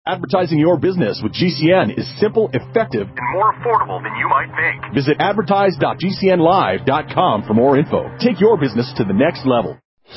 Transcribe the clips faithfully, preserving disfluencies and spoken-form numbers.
Advertising your business with G C N is simple, effective, and more affordable than you might think. Visit advertise dot g c n live dot com for more info. Take your business to the next level.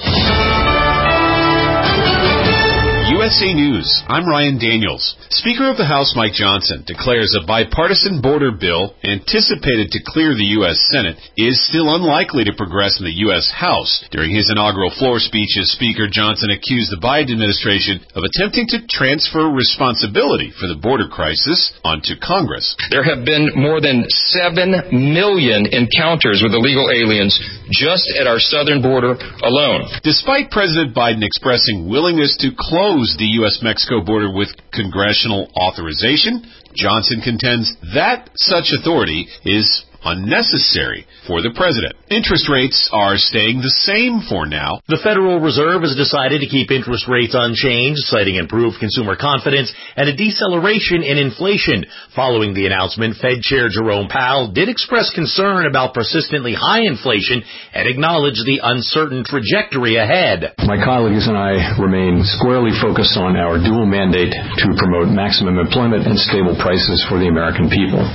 U S A News, I'm Ryan Daniels. Speaker of the House Mike Johnson declares a bipartisan border bill anticipated to clear the U S Senate is still unlikely to progress in the U S House. During his inaugural floor speech as Speaker, Johnson accused the Biden administration of attempting to transfer responsibility for the border crisis onto Congress. There have been more than seven million encounters with illegal aliens just at our southern border alone. Despite President Biden expressing willingness to close the U S Mexico border with congressional authorization, Johnson contends that such authority is unnecessary for the president. Interest rates are staying the same for now. The Federal Reserve has decided to keep interest rates unchanged, citing improved consumer confidence and a deceleration in inflation. Following the announcement, Fed Chair Jerome Powell did express concern about persistently high inflation and acknowledged the uncertain trajectory ahead. My colleagues and I remain squarely focused on our dual mandate to promote maximum employment and stable prices for the American people.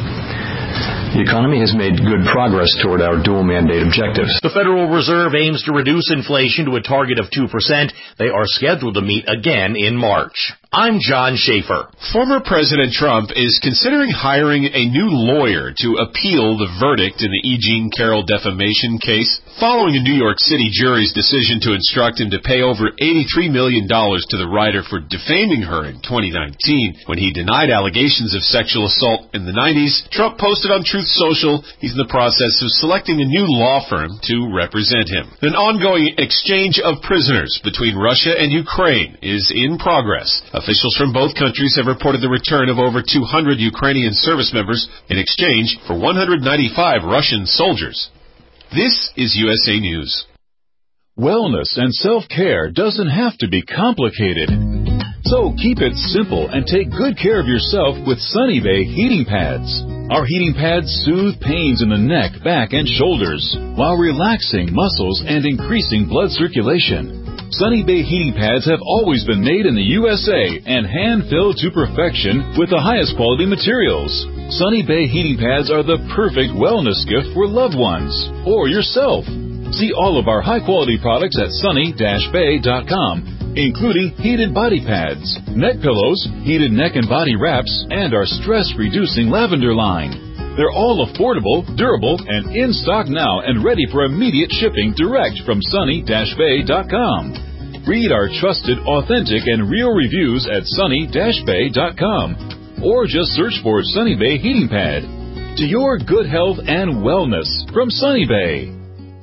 The economy has made good progress toward our dual mandate objectives. The Federal Reserve aims to reduce inflation to a target of two percent. They are scheduled to meet again in March. I'm John Schaefer. Former President Trump is considering hiring a new lawyer to appeal the verdict in the E. Jean Carroll defamation case, following a New York City jury's decision to instruct him to pay over eighty-three million dollars to the writer for defaming her in twenty nineteen. When he denied allegations of sexual assault in the nineties, Trump posted on Truth Social he's in the process of selecting a new law firm to represent him. An ongoing exchange of prisoners between Russia and Ukraine is in progress. Officials from both countries have reported the return of over two hundred Ukrainian service members in exchange for one hundred ninety-five Russian soldiers. This is U S A News. Wellness and self-care doesn't have to be complicated. So keep it simple and take good care of yourself with Sunny Bay heating pads. Our heating pads soothe pains in the neck, back, and shoulders while relaxing muscles and increasing blood circulation. Sunny Bay heating pads have always been made in the U S A and hand-filled to perfection with the highest quality materials. Sunny Bay heating pads are the perfect wellness gift for loved ones or yourself. See all of our high-quality products at sunny dash bay dot com, including heated body pads, neck pillows, heated neck and body wraps, and our stress-reducing lavender line. They're all affordable, durable, and in stock now and ready for immediate shipping direct from sunny dash bay dot com. Read our trusted, authentic, and real reviews at sunny dash bay dot com or just search for Sunny Bay Heating Pad. To your good health and wellness from Sunny Bay.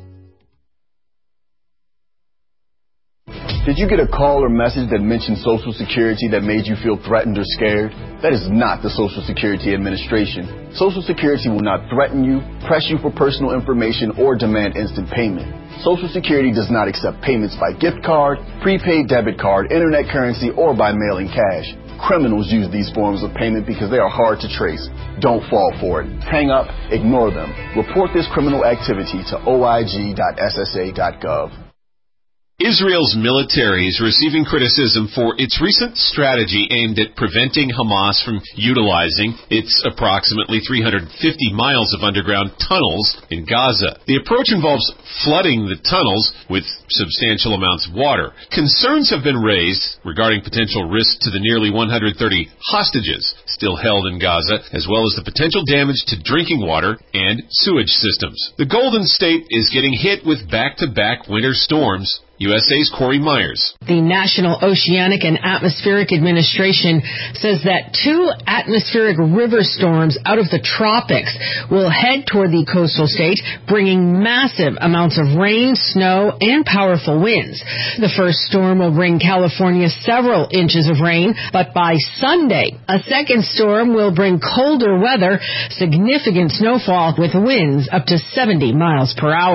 Did you get a call or message that mentioned Social Security that made you feel threatened or scared? That is not the Social Security Administration. Social Security will not threaten you, press you for personal information, or demand instant payment. Social Security does not accept payments by gift card, prepaid debit card, internet currency, or by mailing cash. Criminals use these forms of payment because they are hard to trace. Don't fall for it. Hang up, ignore them. Report this criminal activity to O I G dot S S A dot gov. Israel's military is receiving criticism for its recent strategy aimed at preventing Hamas from utilizing its approximately three hundred fifty miles of underground tunnels in Gaza. The approach involves flooding the tunnels with substantial amounts of water. Concerns have been raised regarding potential risk to the nearly one hundred thirty hostages still held in Gaza, as well as the potential damage to drinking water and sewage systems. The Golden State is getting hit with back-to-back winter storms. U S A's Corey Myers. The National Oceanic and Atmospheric Administration says that two atmospheric river storms out of the tropics will head toward the coastal state, bringing massive amounts of rain, snow, and powerful winds. The first storm will bring California several inches of rain, but by Sunday, a second storm will bring colder weather, significant snowfall with winds up to seventy miles per hour.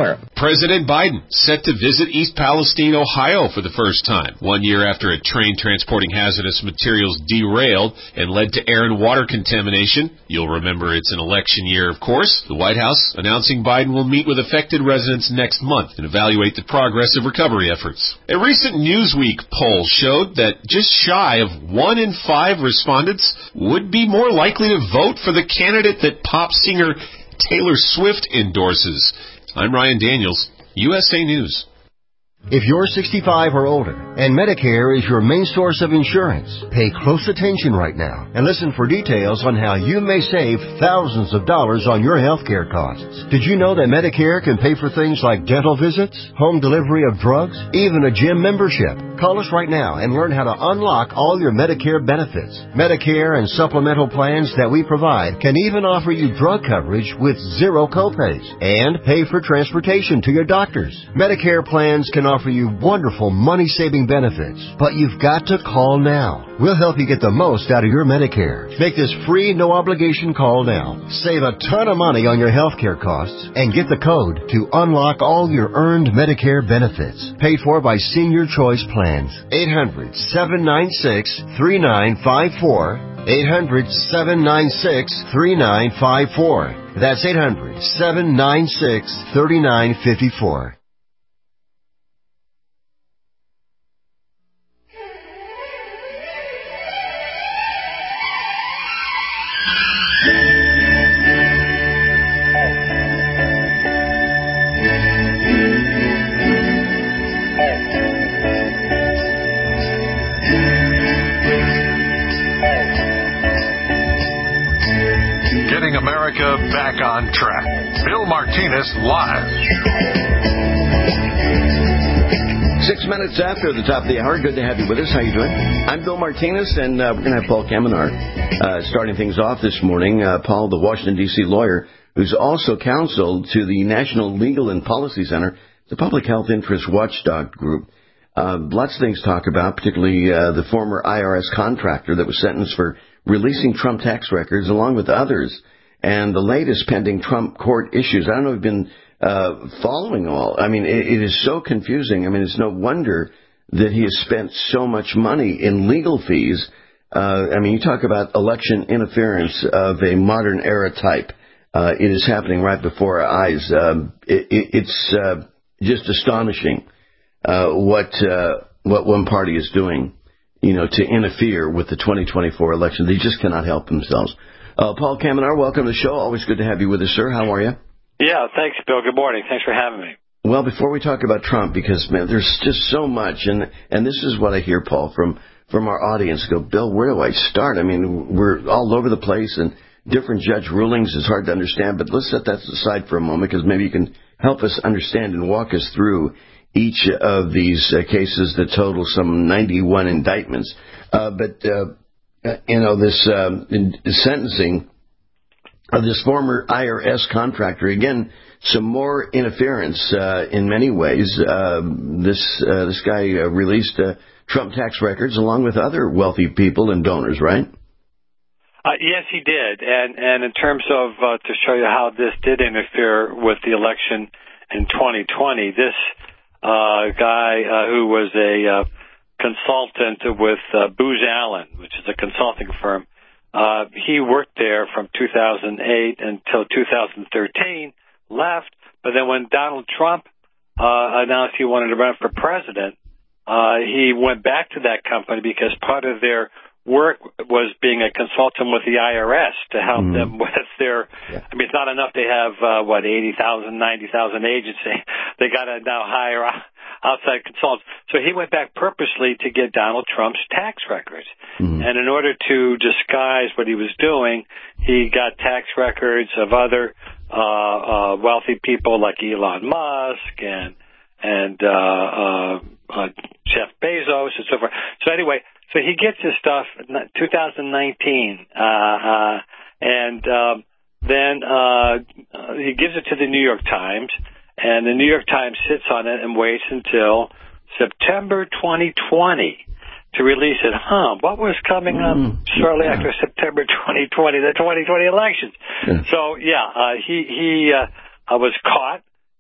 President Biden set to visit East Palestine, Ohio for the first time, one year after a train transporting hazardous materials derailed and led to air and water contamination. You'll remember it's an election year, of course. The White House announcing Biden will meet with affected residents next month and evaluate the progress of recovery efforts. A recent Newsweek poll showed that just shy of one in five respondents would be more likely to vote for the candidate that pop singer Taylor Swift endorses. I'm Ryan Daniels, U S A News. If you're sixty-five or older and Medicare is your main source of insurance, pay close attention right now and listen for details on how you may save thousands of dollars on your health care costs. Did you know that Medicare can pay for things like dental visits, home delivery of drugs, even a gym membership? Call us right now and learn how to unlock all your Medicare benefits. Medicare and supplemental plans that we provide can even offer you drug coverage with zero copays and pay for transportation to your doctors. Medicare plans can offer you wonderful money-saving benefits, but you've got to call now. We'll help you get the most out of your Medicare. Make this free, no-obligation call now. Save a ton of money on your health care costs and get the code to unlock all your earned Medicare benefits. Paid for by Senior Choice Plans. eight hundred, seven nine six, three nine five four. eight hundred, seven nine six, three nine five four. That's eight hundred, seven nine six, three nine five four. America back on track. Bill Martinez live. Six minutes after the top of the hour. Good to have you with us. How you doing? I'm Bill Martinez, and uh, we're going to have Paul Kamenar uh, starting things off this morning. Uh, Paul, the Washington, D C lawyer, who's also counsel to the National Legal and Policy Center, the public health interest watchdog group. Uh, lots of things to talk about, particularly uh, the former I R S contractor that was sentenced for releasing Trump tax records, along with others. And the latest pending Trump court issues. I don't know if you've been uh, following all. I mean, it, it is so confusing. I mean, it's no wonder that he has spent so much money in legal fees. Uh, I mean, you talk about election interference of a modern era type. Uh, it is happening right before our eyes. Um, it, it, it's uh, just astonishing uh, what uh, what one party is doing, you know, to interfere with the twenty twenty-four election. They just cannot help themselves. Uh, Paul Kamenar, welcome to the show. Always good to have you with us, sir. How are you? Yeah, thanks, Bill. Good morning. Thanks for having me. Well, before we talk about Trump, because, man, there's just so much, and and this is what I hear, Paul, from, from our audience. Go, Bill, where do I start? I mean, we're all over the place, and different judge rulings is hard to understand, but let's set that aside for a moment, because maybe you can help us understand and walk us through each of these uh, cases that total some ninety-one indictments. Uh, but... Uh, Uh, you know, this um, sentencing of this former I R S contractor, again, some more interference uh, in many ways. Uh, this uh, this guy uh, released uh, Trump tax records along with other wealthy people and donors, right? Uh, yes, he did. And, and in terms of, uh, to show you how this did interfere with the election in twenty twenty, this uh, guy uh, who was a... Uh, consultant with uh, Booz Allen, which is a consulting firm. Uh, he worked there from two thousand eight until two thousand thirteen, left, but then when Donald Trump uh, announced he wanted to run for president, uh, he went back to that company because part of their work was being a consultant with the I R S to help mm-hmm. them with their, yeah. I mean, it's not enough they have, uh, what, eighty thousand, ninety thousand agents. They got to now hire outside consultants. So he went back purposely to get Donald Trump's tax records. Mm-hmm. And in order to disguise what he was doing, he got tax records of other uh, uh, wealthy people like Elon Musk and, and uh, uh, uh, Jeff Bezos and so forth. So anyway, so he gets his stuff in two thousand nineteen, uh, uh, and um, then uh, he gives it to the New York Times, and the New York Times sits on it and waits until September twenty twenty to release it. Huh, what was coming up mm, shortly yeah. after September twenty twenty, the twenty twenty elections? Yeah. So, yeah, uh, he, he uh, was caught.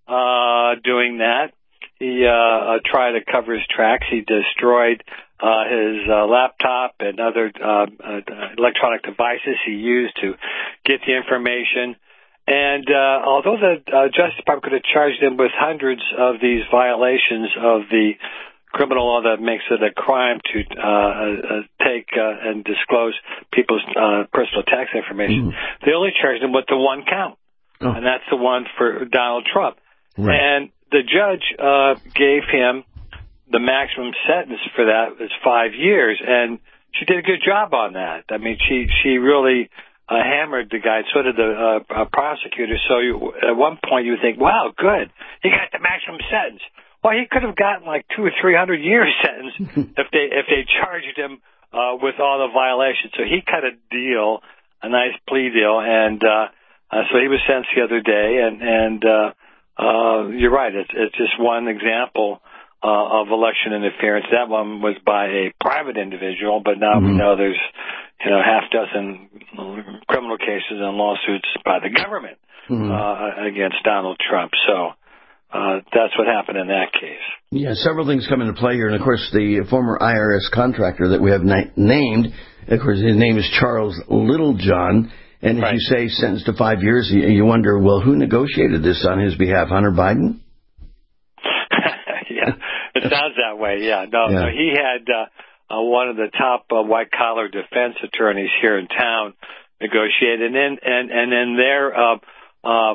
uh, doing that. He uh, tried to cover his tracks. He destroyed uh, his uh, laptop and other uh, uh, electronic devices he used to get the information. And uh, although the uh, Justice Department could have charged him with hundreds of these violations of the criminal law that makes it a crime to uh, uh, take uh, and disclose people's uh, personal tax information, mm. they only charged him with the one count, oh. and that's the one for Donald Trump. Right. And the judge uh, gave him the maximum sentence for that was five years, and she did a good job on that. I mean, she she really uh, hammered the guy, so did the uh, uh, prosecutor. So you, at one point you think, wow, good, he got the maximum sentence. Well, he could have gotten like two or three hundred year sentence if they if they charged him uh, with all the violations. So he cut a deal, a nice plea deal, and uh, uh, so he was sentenced the other day, and and. Uh, Uh, you're right. It's, it's just one example uh, of election interference. That one was by a private individual, but now mm-hmm. we know there's, you know, half dozen criminal cases and lawsuits by the government mm-hmm. uh, against Donald Trump. So uh, that's what happened in that case. Yeah, several things come into play here, and of course the former I R S contractor that we have na- named, of course, his name is Charles Littlejohn. And as right. you say, sentenced to five years, you, you wonder, well, who negotiated this on his behalf? Hunter Biden? yeah, it sounds that way. Yeah, no, yeah. no he had uh, uh, one of the top uh, white-collar defense attorneys here in town negotiate, and then and and then their uh, uh,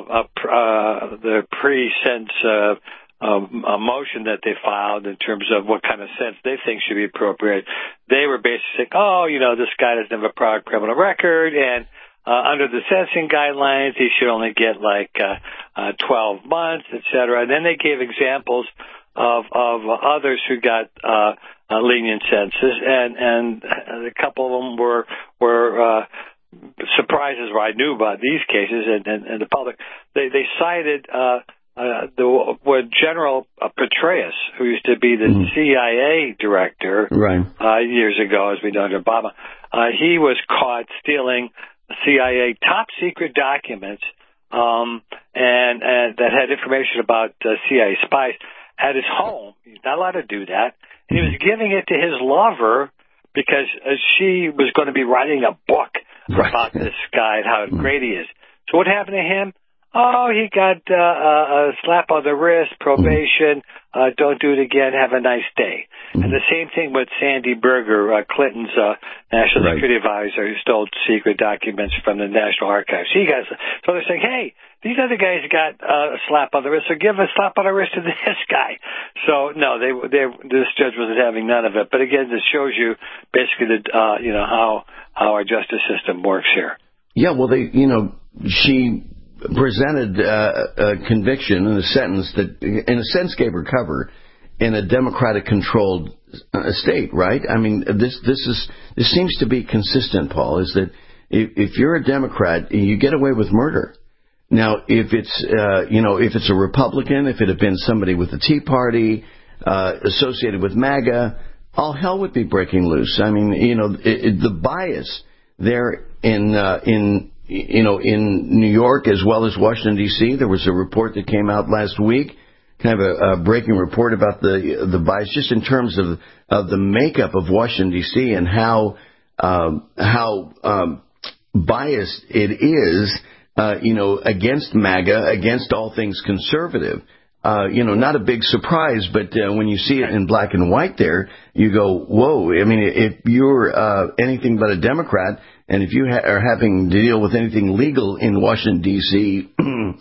uh, the pre-sentence uh, um, a motion that they filed in terms of what kind of sentence they think should be appropriate. They were basically saying, oh, you know, this guy doesn't have a prior criminal record, and Uh, under the sentencing guidelines, he should only get like uh, uh, twelve months, et cetera. And then they gave examples of of others who got uh, uh, lenient sentences, and and a couple of them were were uh, surprises where I knew about these cases, and, and, and the public they they cited uh, uh, the what General uh, Petraeus, who used to be the mm-hmm. C I A director right. uh, years ago, as we know under Obama. Uh, he was caught stealing C I A top secret documents um, and, and that had information about uh, C I A spies at his home. He's not allowed to do that. And he was giving it to his lover because uh, she was going to be writing a book right. about this guy and how great he is. So what happened to him? Oh, he got uh, a slap on the wrist, probation, uh, don't do it again, have a nice day. Mm-hmm. And the same thing with Sandy Berger, uh, Clinton's uh, national right. security advisor, who stole secret documents from the National Archives. He got, so they're saying, hey, these other guys got uh, a slap on the wrist, so give a slap on the wrist to this guy. So, no, they, they, this judge wasn't having none of it. But again, this shows you basically the, uh, you know, how, how our justice system works here. Yeah, well, they, you know, she presented uh, a conviction and a sentence that, in a sense, gave her cover in a Democratic-controlled uh, state, right? I mean, this this is this seems to be consistent, Paul. Is that if, if you're a Democrat, you get away with murder. Now, if it's uh, you know if it's a Republican, if it had been somebody with the Tea Party uh, associated with MAGA, all hell would be breaking loose. I mean, you know, it, it, the bias there in uh, in You know, in New York as well as Washington, D C, there was a report that came out last week, kind of a, a breaking report about the the bias, just in terms of of the makeup of Washington, D C, and how um, how um, biased it is, uh, you know, against MAGA, against all things conservative. Uh, you know, not a big surprise, but uh, when you see it in black and white there, you go, whoa. I mean, if you're uh, anything but a Democrat, and if you ha- are having to deal with anything legal in Washington, D C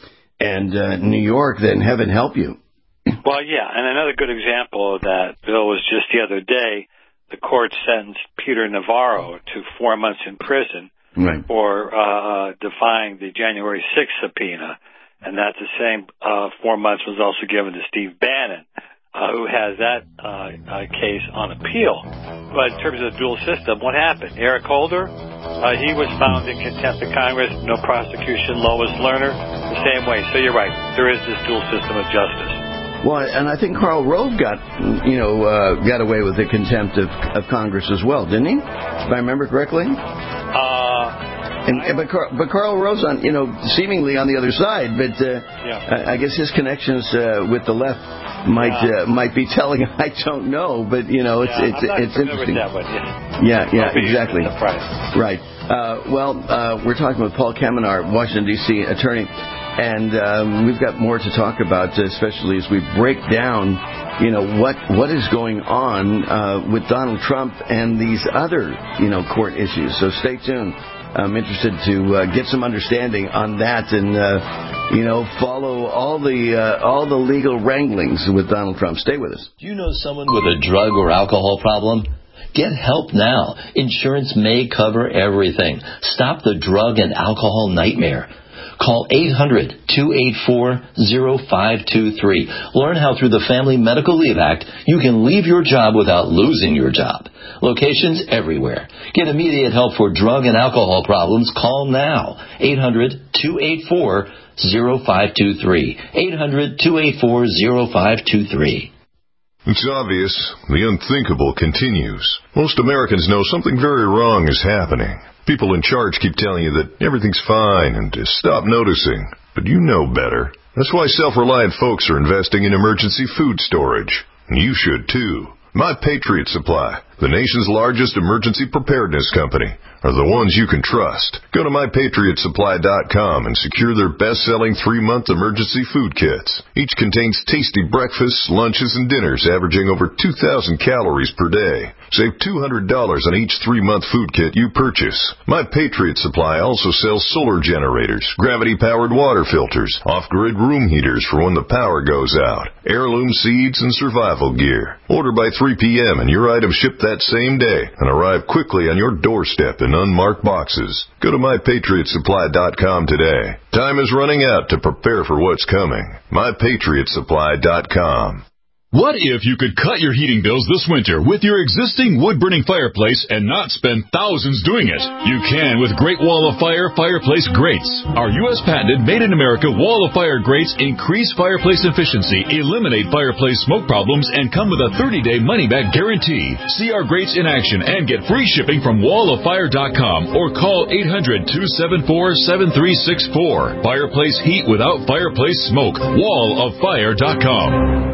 and uh, New York, then heaven help you. Well, yeah, and another good example of that, Bill, was just the other day, the court sentenced Peter Navarro to four months in prison right. for uh, defying the January sixth subpoena. And that's the same uh, four months was also given to Steve Bannon, uh, who has that uh, uh, case on appeal. But in terms of the dual system, what happened? Eric Holder, uh, he was found in contempt of Congress, no prosecution. Lois Lerner, the same way. So you're right. There is this dual system of justice. Well, and I think Karl Rove got, you know, uh, got away with the contempt of, of Congress as well, didn't he? If I remember correctly. Uh, And, and but, Carl, but Karl Rove, on, you know, seemingly on the other side, but uh, yeah. I, I guess his connections uh, with the left might yeah. uh, might be telling. I don't know, but you know, it's yeah, it's I'm not it's interesting. interesting. With that one, yeah, yeah, yeah exactly. Right. Uh, well, uh, we're talking with Paul Kamenar, Washington D C attorney, and um, we've got more to talk about, especially as we break down, you know, what what is going on uh, with Donald Trump and these other, you know, court issues. So stay tuned. I'm interested to uh, get some understanding on that and, uh, you know, follow all the uh, all the legal wranglings with Donald Trump. Stay with us. Do you know someone with a drug or alcohol problem? Get help now. Insurance may cover everything. Stop the drug and alcohol nightmare. Call eight hundred, two eight four, zero five two three. Learn how through the Family Medical Leave Act you can leave your job without losing your job. Locations everywhere. Get immediate help for drug and alcohol problems. Call now. eight hundred, two eight four, zero five two three. eight hundred, two eight four, zero five two three. It's obvious. The unthinkable continues. Most Americans know something very wrong is happening. People in charge keep telling you that everything's fine and to stop noticing. But you know better. That's why self-reliant folks are investing in emergency food storage. And you should too. My Patriot Supply, the nation's largest emergency preparedness company, are the ones you can trust. Go to my patriot supply dot com and secure their best-selling three-month emergency food kits. Each contains tasty breakfasts, lunches, and dinners averaging over two thousand calories per day. Save two hundred dollars on each three-month food kit you purchase. My Patriot Supply also sells solar generators, gravity-powered water filters, off-grid room heaters for when the power goes out, heirloom seeds, and survival gear. Order by three p.m. and your items ship that same day and arrive quickly on your doorstep in unmarked boxes. Go to my patriot supply dot com today. Time is running out to prepare for what's coming. my patriot supply dot com. What if you could cut your heating bills this winter with your existing wood-burning fireplace and not spend thousands doing it? You can with Great Wall of Fire fireplace grates. Our U S patented made-in-America Wall of Fire grates increase fireplace efficiency, eliminate fireplace smoke problems, and come with a thirty-day money-back guarantee. See our grates in action and get free shipping from wall of fire dot com or call eight hundred, two seven four, seven three six four. Fireplace heat without fireplace smoke. wall of fire dot com.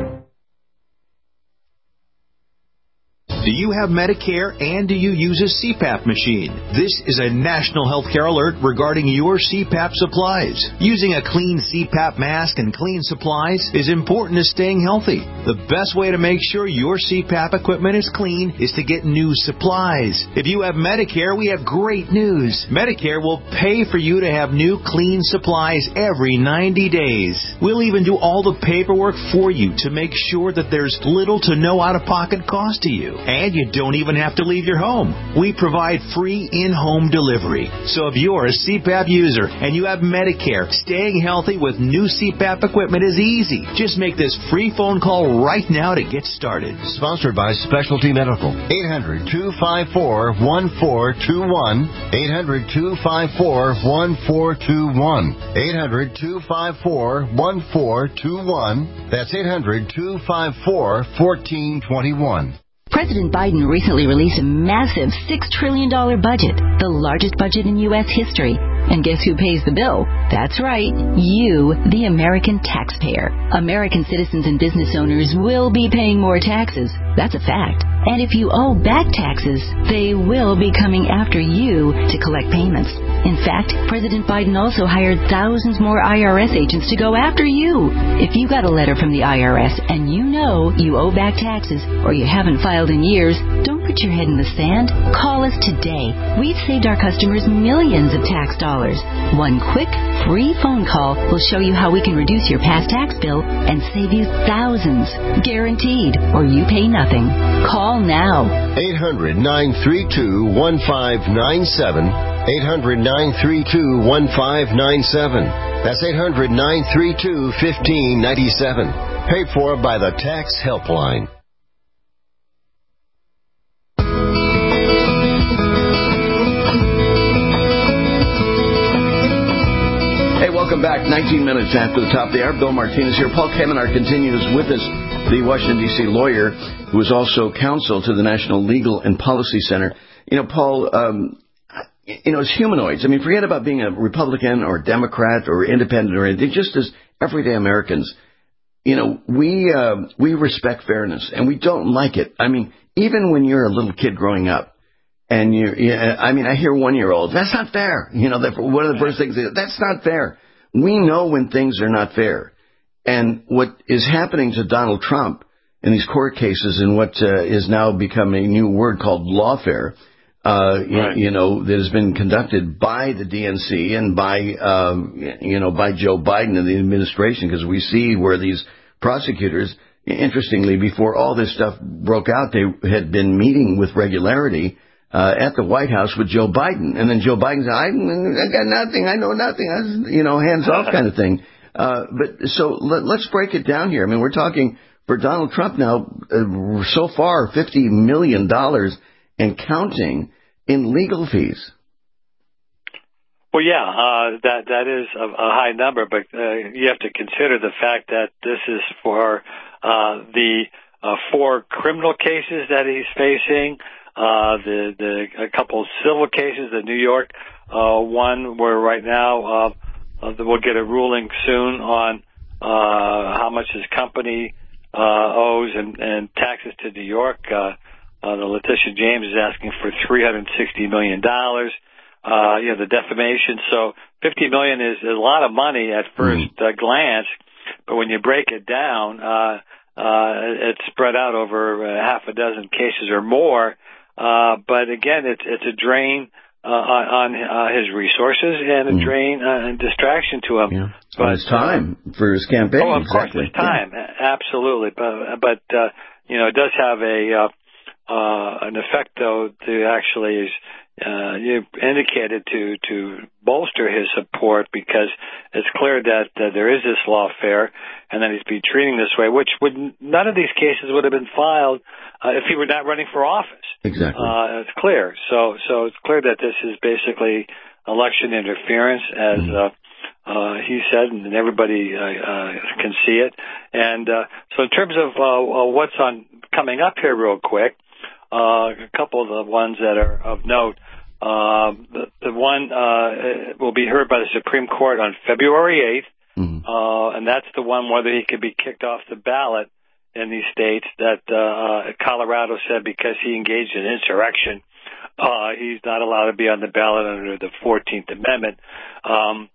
Do you have Medicare and do you use a C PAP machine? This is a national healthcare alert regarding your C PAP supplies. Using a clean C PAP mask and clean supplies is important to staying healthy. The best way to make sure your C PAP equipment is clean is to get new supplies. If you have Medicare, we have great news. Medicare will pay for you to have new clean supplies every ninety days. We'll even do all the paperwork for you to make sure that there's little to no out-of-pocket cost to you. And you don't even have to leave your home. We provide free in-home delivery. So if you're a C PAP user and you have Medicare, staying healthy with new C PAP equipment is easy. Just make this free phone call right now to get started. Sponsored by Specialty Medical. eight hundred, two five four, one four two one. eight hundred, two five four, one four two one. eight hundred, two five four, one four two one. That's eight hundred, two five four, one four two one. President Biden recently released a massive six trillion dollars budget, the largest budget in U S history. And guess who pays the bill? That's right, you, the American taxpayer. American citizens and business owners will be paying more taxes. That's a fact. And if you owe back taxes, they will be coming after you to collect payments. In fact, President Biden also hired thousands more I R S agents to go after you. If you got a letter from the I R S and you know you owe back taxes or you haven't filed in years, don't put your head in the sand. Call us today. We've saved our customers millions of tax dollars. One quick, free phone call will show you how we can reduce your past tax bill and save you thousands. Guaranteed, or you pay nothing. Call now. eight hundred, nine three two, one five nine seven. eight hundred, nine three two, one five nine seven. That's eight hundred, nine three two, one five nine seven. Paid for by the Tax Helpline. Welcome back. nineteen minutes after the top of the hour. Bill Martinez here. Paul Kamenar continues with us, the Washington, D C lawyer who is also counsel to the National Legal and Policy Center. You know, Paul, um, you know, as humanoids, I mean, forget about being a Republican or Democrat or independent or anything, just as everyday Americans, you know, we uh, we respect fairness, and we don't like it. I mean, even when you're a little kid growing up, and you, you I mean, I hear one-year-olds, that's not fair. You know, that one of the first things is, that's not fair. We know when things are not fair. And what is happening to Donald Trump in these court cases and what uh, is now become a new word called lawfare, uh, right. you, you know, that has been conducted by the D N C and by, um, you know, by Joe Biden and the administration, because we see where these prosecutors, interestingly, before all this stuff broke out, they had been meeting with regularity uh, at the White House with Joe Biden. And then Joe Biden said, I, I got nothing, I know nothing, I, you know, hands off kind of thing. Uh, but so let, let's break it down here. I mean, we're talking for Donald Trump now, uh, so far, fifty million dollars and counting in legal fees. Well, yeah, uh, that that is a, a high number, but uh, you have to consider the fact that this is for uh, the uh, four criminal cases that he's facing, uh, the the a couple civil cases, the New York uh, one, where right now uh, uh, we'll get a ruling soon on uh, how much his company uh, owes and, and taxes to New York. Uh, uh, the Letitia James is asking for three hundred sixty million dollars. Uh, you know, the defamation. So fifty million is a lot of money at first uh, glance, but when you break it down, uh, uh, it's spread out over uh, half a dozen cases or more. Uh, but again, it's, it's a drain, uh, on, on uh, his resources and a mm. drain uh, and distraction to him. Yeah. But his time uh, for his campaign. Oh, of exactly. course, his time. Yeah. Absolutely. But, but, uh, you know, it does have a, uh, uh, an effect though to actually, Uh, you indicated to, to bolster his support, because it's clear that uh, there is this lawfare and that he's been treating this way, which would, none of these cases would have been filed uh, if he were not running for office. Exactly. Uh, it's clear. So, so it's clear that this is basically election interference, as, mm-hmm. uh, uh, he said, and everybody, uh, uh, can see it. And, uh, so in terms of, uh, what's on coming up here real quick, Uh, a couple of the ones that are of note. Uh, the, the one uh, will be heard by the Supreme Court on February eighth, mm-hmm. uh, and that's the one whether he could be kicked off the ballot in these states that uh, Colorado said because he engaged in insurrection, uh, he's not allowed to be on the ballot under the fourteenth Amendment. Um,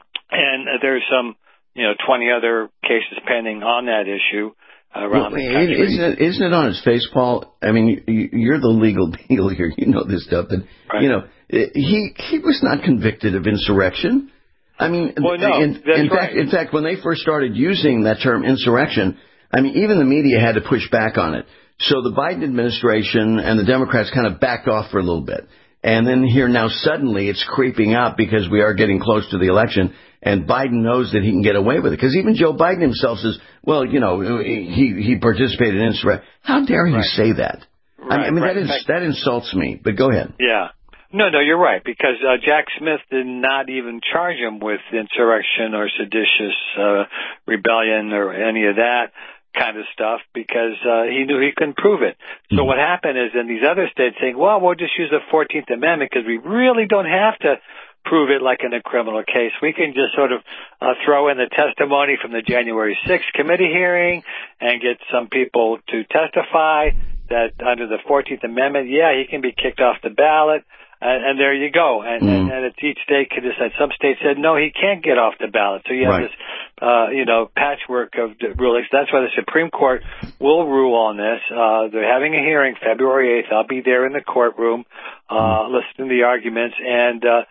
and there's some, you know, twenty other cases pending on that issue. Around well, the country. Isn't it, isn't it on its face, Paul? I mean, you're the legal deal here. You know this stuff. And, right. you know, he he was not convicted of insurrection. I mean, well, no, in, that's in right. fact, in fact, when they first started using that term insurrection, I mean, even the media had to push back on it. So the Biden administration and the Democrats kind of backed off for a little bit. And then here now suddenly it's creeping up because we are getting close to the election. And Biden knows that he can get away with it. Because even Joe Biden himself says, well, you know, he, he participated in insurrection. How dare you right. say that? Right, I mean, right. that, is, that insults me. But go ahead. Yeah. No, no, you're right. Because uh, Jack Smith did not even charge him with insurrection or seditious uh, rebellion or any of that kind of stuff, because uh, he knew he couldn't prove it. So mm-hmm. what happened is in these other states saying, well, we'll just use the fourteenth Amendment because we really don't have to prove it like in a criminal case. We can just sort of uh, throw in the testimony from the January sixth committee hearing and get some people to testify that under the fourteenth Amendment, yeah, he can be kicked off the ballot. And, and there you go. And, mm. and, and it's each state could decide. Some states said, no, he can't get off the ballot. So you have right. this, uh, you know, patchwork of rulings. That's why the Supreme Court will rule on this. Uh, they're having a hearing February eighth. I'll be there in the courtroom, uh, mm. listening to the arguments. And, uh,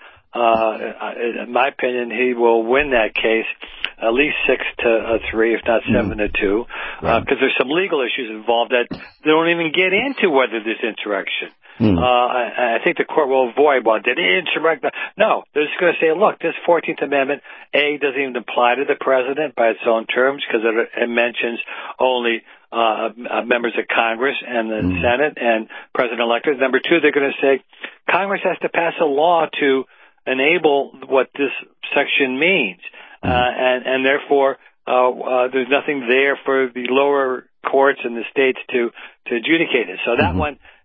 uh, in my opinion, he will win that case at least six to uh, three, if not seven mm. to two, because right. uh, there's some legal issues involved that they don't even get into whether there's insurrection. Mm. Uh, I, I think the court will avoid, well, did he insurrect? No, they're just going to say, look, this fourteenth Amendment, A, doesn't even apply to the president by its own terms because it, it mentions only uh, members of Congress and the mm. Senate and president-electors. Number two, they're going to say Congress has to pass a law to enable what this section means. Mm. Uh, and, and therefore, uh, uh, there's nothing there for the lower courts in the states to, to adjudicate it. So that mm-hmm. one,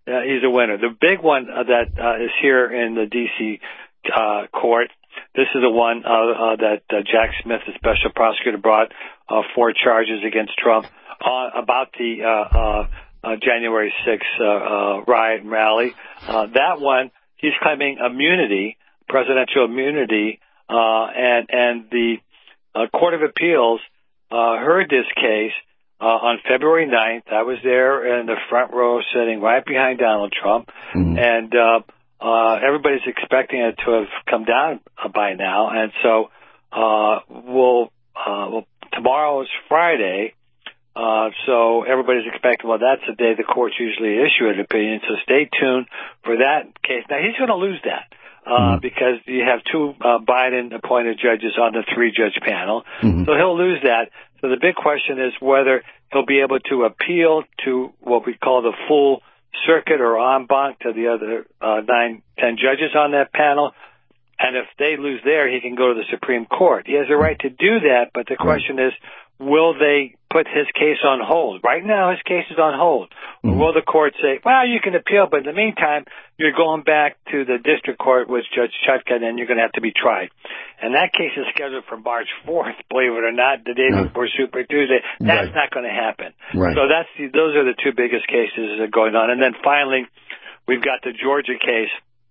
uh, he's a winner. The big one uh, that uh, is here in the D C uh, court. This is the one uh, uh, that uh, Jack Smith, the special prosecutor, brought uh, four charges against Trump uh, about the uh, uh, uh, January sixth uh, uh, riot and rally. Uh, that one, he's claiming immunity, presidential immunity, uh, and and the uh, Court of Appeals uh, heard this case uh, on February ninth. I was there in the front row, sitting right behind Donald Trump, mm-hmm. and uh, uh, everybody's expecting it to have come down by now. And so uh, we'll, uh, well, tomorrow is Friday. Uh, so everybody's expecting, well, that's the day the courts usually issue an opinion. So stay tuned for that case. Now, he's going to lose that, uh, mm-hmm. because you have two, uh, Biden appointed judges on the three judge panel. Mm-hmm. So he'll lose that. So the big question is whether he'll be able to appeal to what we call the full circuit or en banc to the other, uh, nine, ten judges on that panel. And if they lose there, he can go to the Supreme Court. He has a right to do that, but the question is, will they put his case on hold? Right now, his case is on hold. Mm-hmm. Or will the court say, well, you can appeal, but in the meantime, you're going back to the district court with Judge Chutkan, and you're going to have to be tried. And that case is scheduled for March fourth, believe it or not, the day no. before Super Tuesday. That's right. not going to happen. Right. So that's the, those are the two biggest cases that are going on. And then finally, we've got the Georgia case.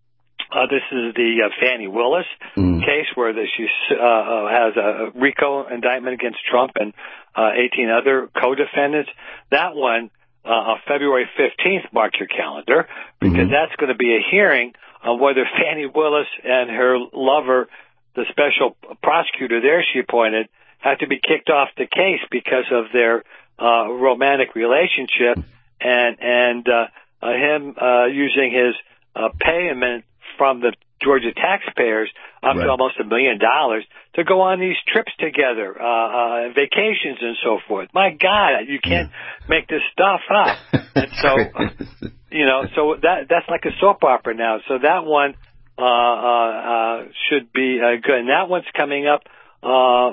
Uh, this is the uh, Fannie Willis mm. case where the, she uh, has a RICO indictment against Trump and uh, eighteen other co-defendants. That one, uh, on February fifteenth, mark your calendar, because mm-hmm. that's going to be a hearing on whether Fannie Willis and her lover, the special prosecutor there she appointed, have to be kicked off the case because of their uh, romantic relationship and, and uh, uh, him uh, using his uh, payment from the Georgia taxpayers up right. to almost a million dollars to go on these trips together, uh, uh, vacations and so forth. My God, you can't yeah. make this stuff up. And so, you know, so that, that's like a soap opera now. So that one, uh, uh, uh, should be uh, good. And that one's coming up, uh,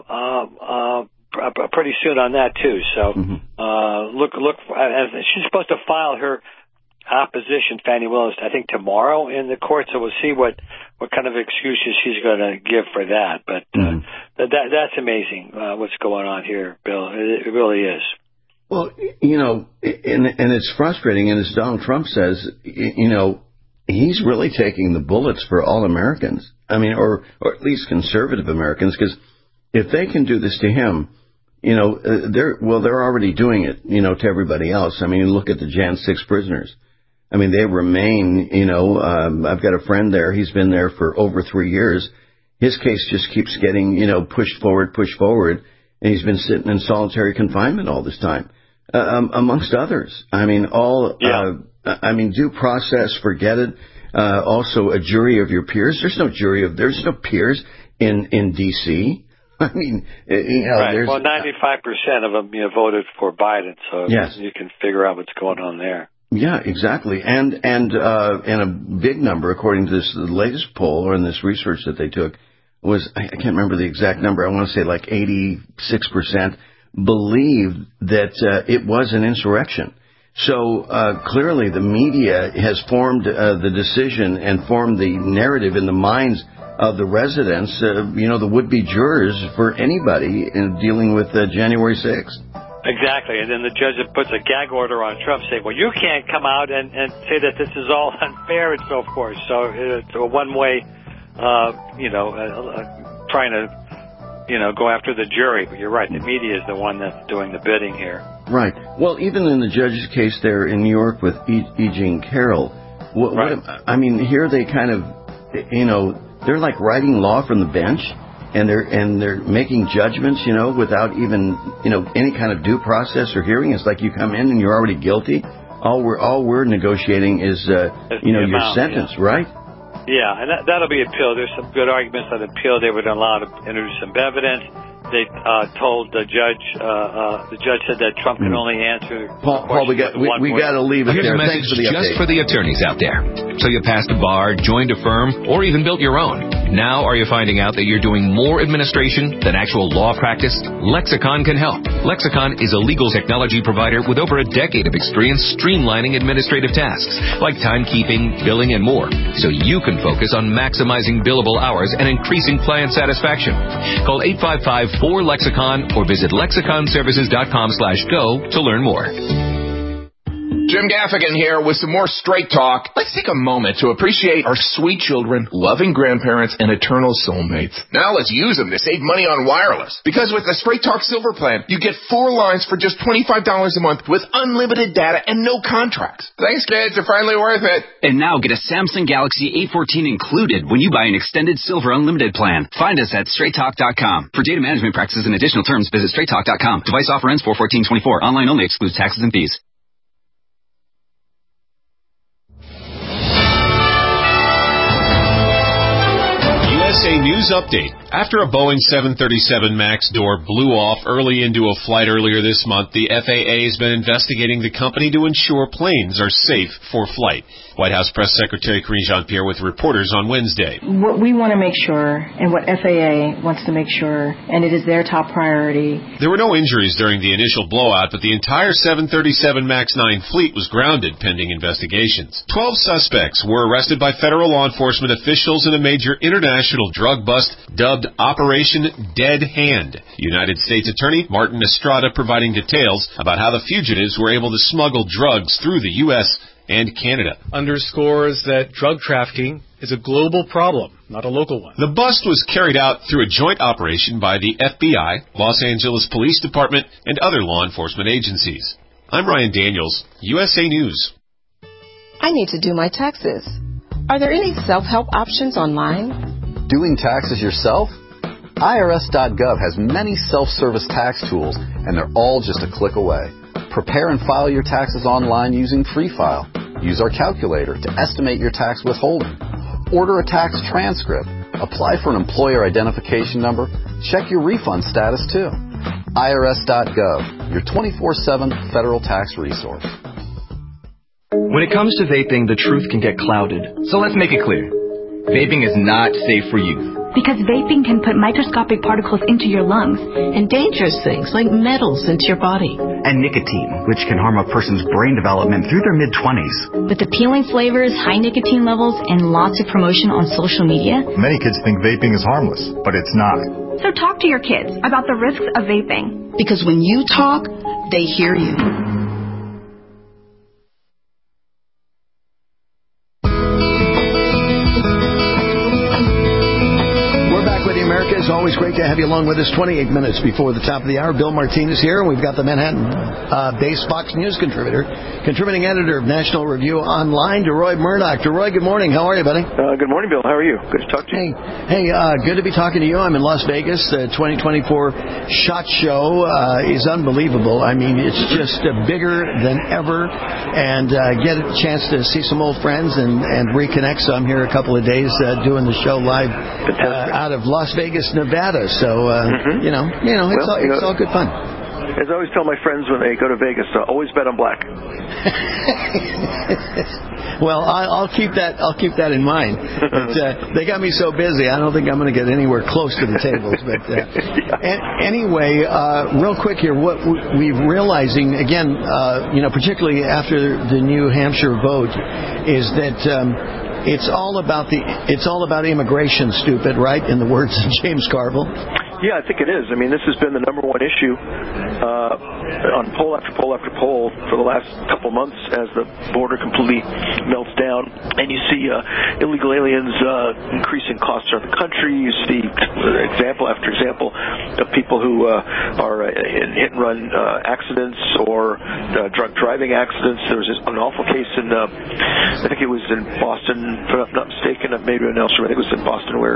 uh, uh, pretty soon on that too. So, mm-hmm. uh, look, look, uh, she's supposed to file her opposition, Fannie Willis, I think tomorrow in the court, so we'll see what, what kind of excuses she's going to give for that. But uh, mm-hmm. that, that's amazing uh, what's going on here, Bill. It, it really is. Well, you know, and, and it's frustrating, and as Donald Trump says, you know, he's really taking the bullets for all Americans. I mean, or, or at least conservative Americans, because if they can do this to him, you know, uh, they're, well, they're already doing it, you know, to everybody else. I mean, look at the January sixth prisoners. I mean, they remain, you know, um, I've got a friend there. He's been there for over three years. His case just keeps getting, you know, pushed forward, pushed forward. And he's been sitting in solitary confinement all this time, uh, um, amongst others. I mean, all, yeah. uh, I mean, due process, forget it. Uh, also a jury of your peers. There's no jury of, there's no peers in, in D C I mean, you know, right. there's... Well, ninety-five percent of them, you know, voted for Biden, so yes. you can figure out what's going on there. Yeah, exactly. And and uh, and a big number, according to this the latest poll or in this research that they took, was, I can't remember the exact number, I want to say like eighty-six percent believed that uh, it was an insurrection. So uh, clearly the media has formed uh, the decision and formed the narrative in the minds of the residents, uh, you know, the would-be jurors for anybody in dealing with uh, January sixth. Exactly, and then the judge that puts a gag order on Trump say, well, you can't come out and, and say that this is all unfair and so forth. So it's a one-way, uh, you know, uh, uh, trying to, you know, go after the jury. But you're right, the media is the one that's doing the bidding here. Right. Well, even in the judge's case there in New York with E. e. Jean Carroll, what, right. what, I mean, here they kind of, you know, they're like writing law from the bench. And they're and they're making judgments, you know, without even, you know, any kind of due process or hearing. It's like you come in and you're already guilty. All we're all we're negotiating is, uh, you know, your amount, sentence, yeah. right? Yeah, and that, that'll be appealed. There's some good arguments on appeal. They would allow to introduce some evidence. They uh, told the judge. Uh, uh, the judge said that Trump can only answer. Paul, Paul we got we, we got to leave it Here's there. a message Thanks for the just update. for the attorneys out there. So you passed a bar, joined a firm, or even built your own. Now are you finding out that you're doing more administration than actual law practice? Lexicon can help. Lexicon is a legal technology provider with over a decade of experience streamlining administrative tasks like timekeeping, billing, and more, so you can focus on maximizing billable hours and increasing client satisfaction. Call eight five five, four, lexicon or visit lexicon services dot com slash go to learn more. Jim Gaffigan here with some more Straight Talk. Let's take a moment to appreciate our sweet children, loving grandparents, and eternal soulmates. Now let's use them to save money on wireless. Because with the Straight Talk Silver Plan, you get four lines for just twenty-five dollars a month with unlimited data and no contracts. Thanks, kids. They're finally worth it. And now get a Samsung Galaxy A fourteen included when you buy an extended Silver Unlimited plan. Find us at straight talk dot com. For data management practices and additional terms, visit straight talk dot com. Device offer ends four fourteen twenty-four. Online only, excludes taxes and fees. U S A News Update. After a Boeing seven thirty-seven MAX door blew off early into a flight earlier this month, the F A A has been investigating the company to ensure planes are safe for flight. White House Press Secretary Karine Jean-Pierre with reporters on Wednesday. What we want to make sure, and what F A A wants to make sure, and it is their top priority. There were no injuries during the initial blowout, but the entire seven thirty-seven MAX nine fleet was grounded pending investigations. Twelve suspects were arrested by federal law enforcement officials in a major international drug bust dubbed Operation Dead Hand. United States Attorney Martin Estrada providing details about how the fugitives were able to smuggle drugs through the U S and Canada. Underscores that drug trafficking is a global problem, not a local one. The bust was carried out through a joint operation by the F B I, Los Angeles Police Department, and other law enforcement agencies. I'm Ryan Daniels, U S A News. I need to do my taxes. Are there any self-help options online? Doing taxes yourself? I R S dot gov has many self-service tax tools, and they're all just a click away. Prepare and file your taxes online using Free File. Use our calculator to estimate your tax withholding. Order a tax transcript. Apply for an employer identification number. Check your refund status too. I R S dot gov, your twenty-four seven federal tax resource. When it comes to vaping, the truth can get clouded. So let's make it clear. Vaping is not safe for youth. Because vaping can put microscopic particles into your lungs and dangerous things like metals into your body. And nicotine, which can harm a person's brain development through their mid-twenties. With appealing flavors, high nicotine levels, and lots of promotion on social media, many kids think vaping is harmless, but it's not. So talk to your kids about the risks of vaping. Because when you talk, they hear you. It's always great to have you along with us. twenty-eight minutes before the top of the hour. Bill Martinez here, and we've got the Manhattan-based uh, Fox News contributor, contributing editor of National Review Online, DeRoy Murdoch. DeRoy, good morning. How are you, buddy? Uh, good morning, Bill. How are you? Good to talk to you. Hey, hey uh, good to be talking to you. I'm in Las Vegas. The twenty twenty-four SHOT Show uh, is unbelievable. I mean, it's just uh, bigger than ever, and uh, get a chance to see some old friends and, and reconnect. So I'm here a couple of days uh, doing the show live uh, out of Las Vegas, Nevada, so uh, mm-hmm. you know, you know, it's, well, all, you it's know, all good fun. As I always tell my friends when they go to Vegas, uh, always bet on black. Well, I, I'll keep that. I'll keep that in mind. But, uh, they got me so busy, I don't think I'm going to get anywhere close to the tables. But uh, yeah. a- anyway, uh, real quick here, what we're realizing again, uh, you know, particularly after the New Hampshire vote, is that. Um, It's all about the. It's all about immigration, stupid, right? In the words of James Carville. Yeah, I think it is. I mean, this has been the number one issue uh, on poll after poll after poll for the last couple months as the border completely melts down, and you see uh, illegal aliens uh, increasing costs around the country. You see example after example of people who uh, are in hit-and-run uh, accidents or uh, drunk driving accidents. There was an awful case in, uh, I think it was in Boston, if I'm not mistaken, maybe in Elster, I think it was in Boston, where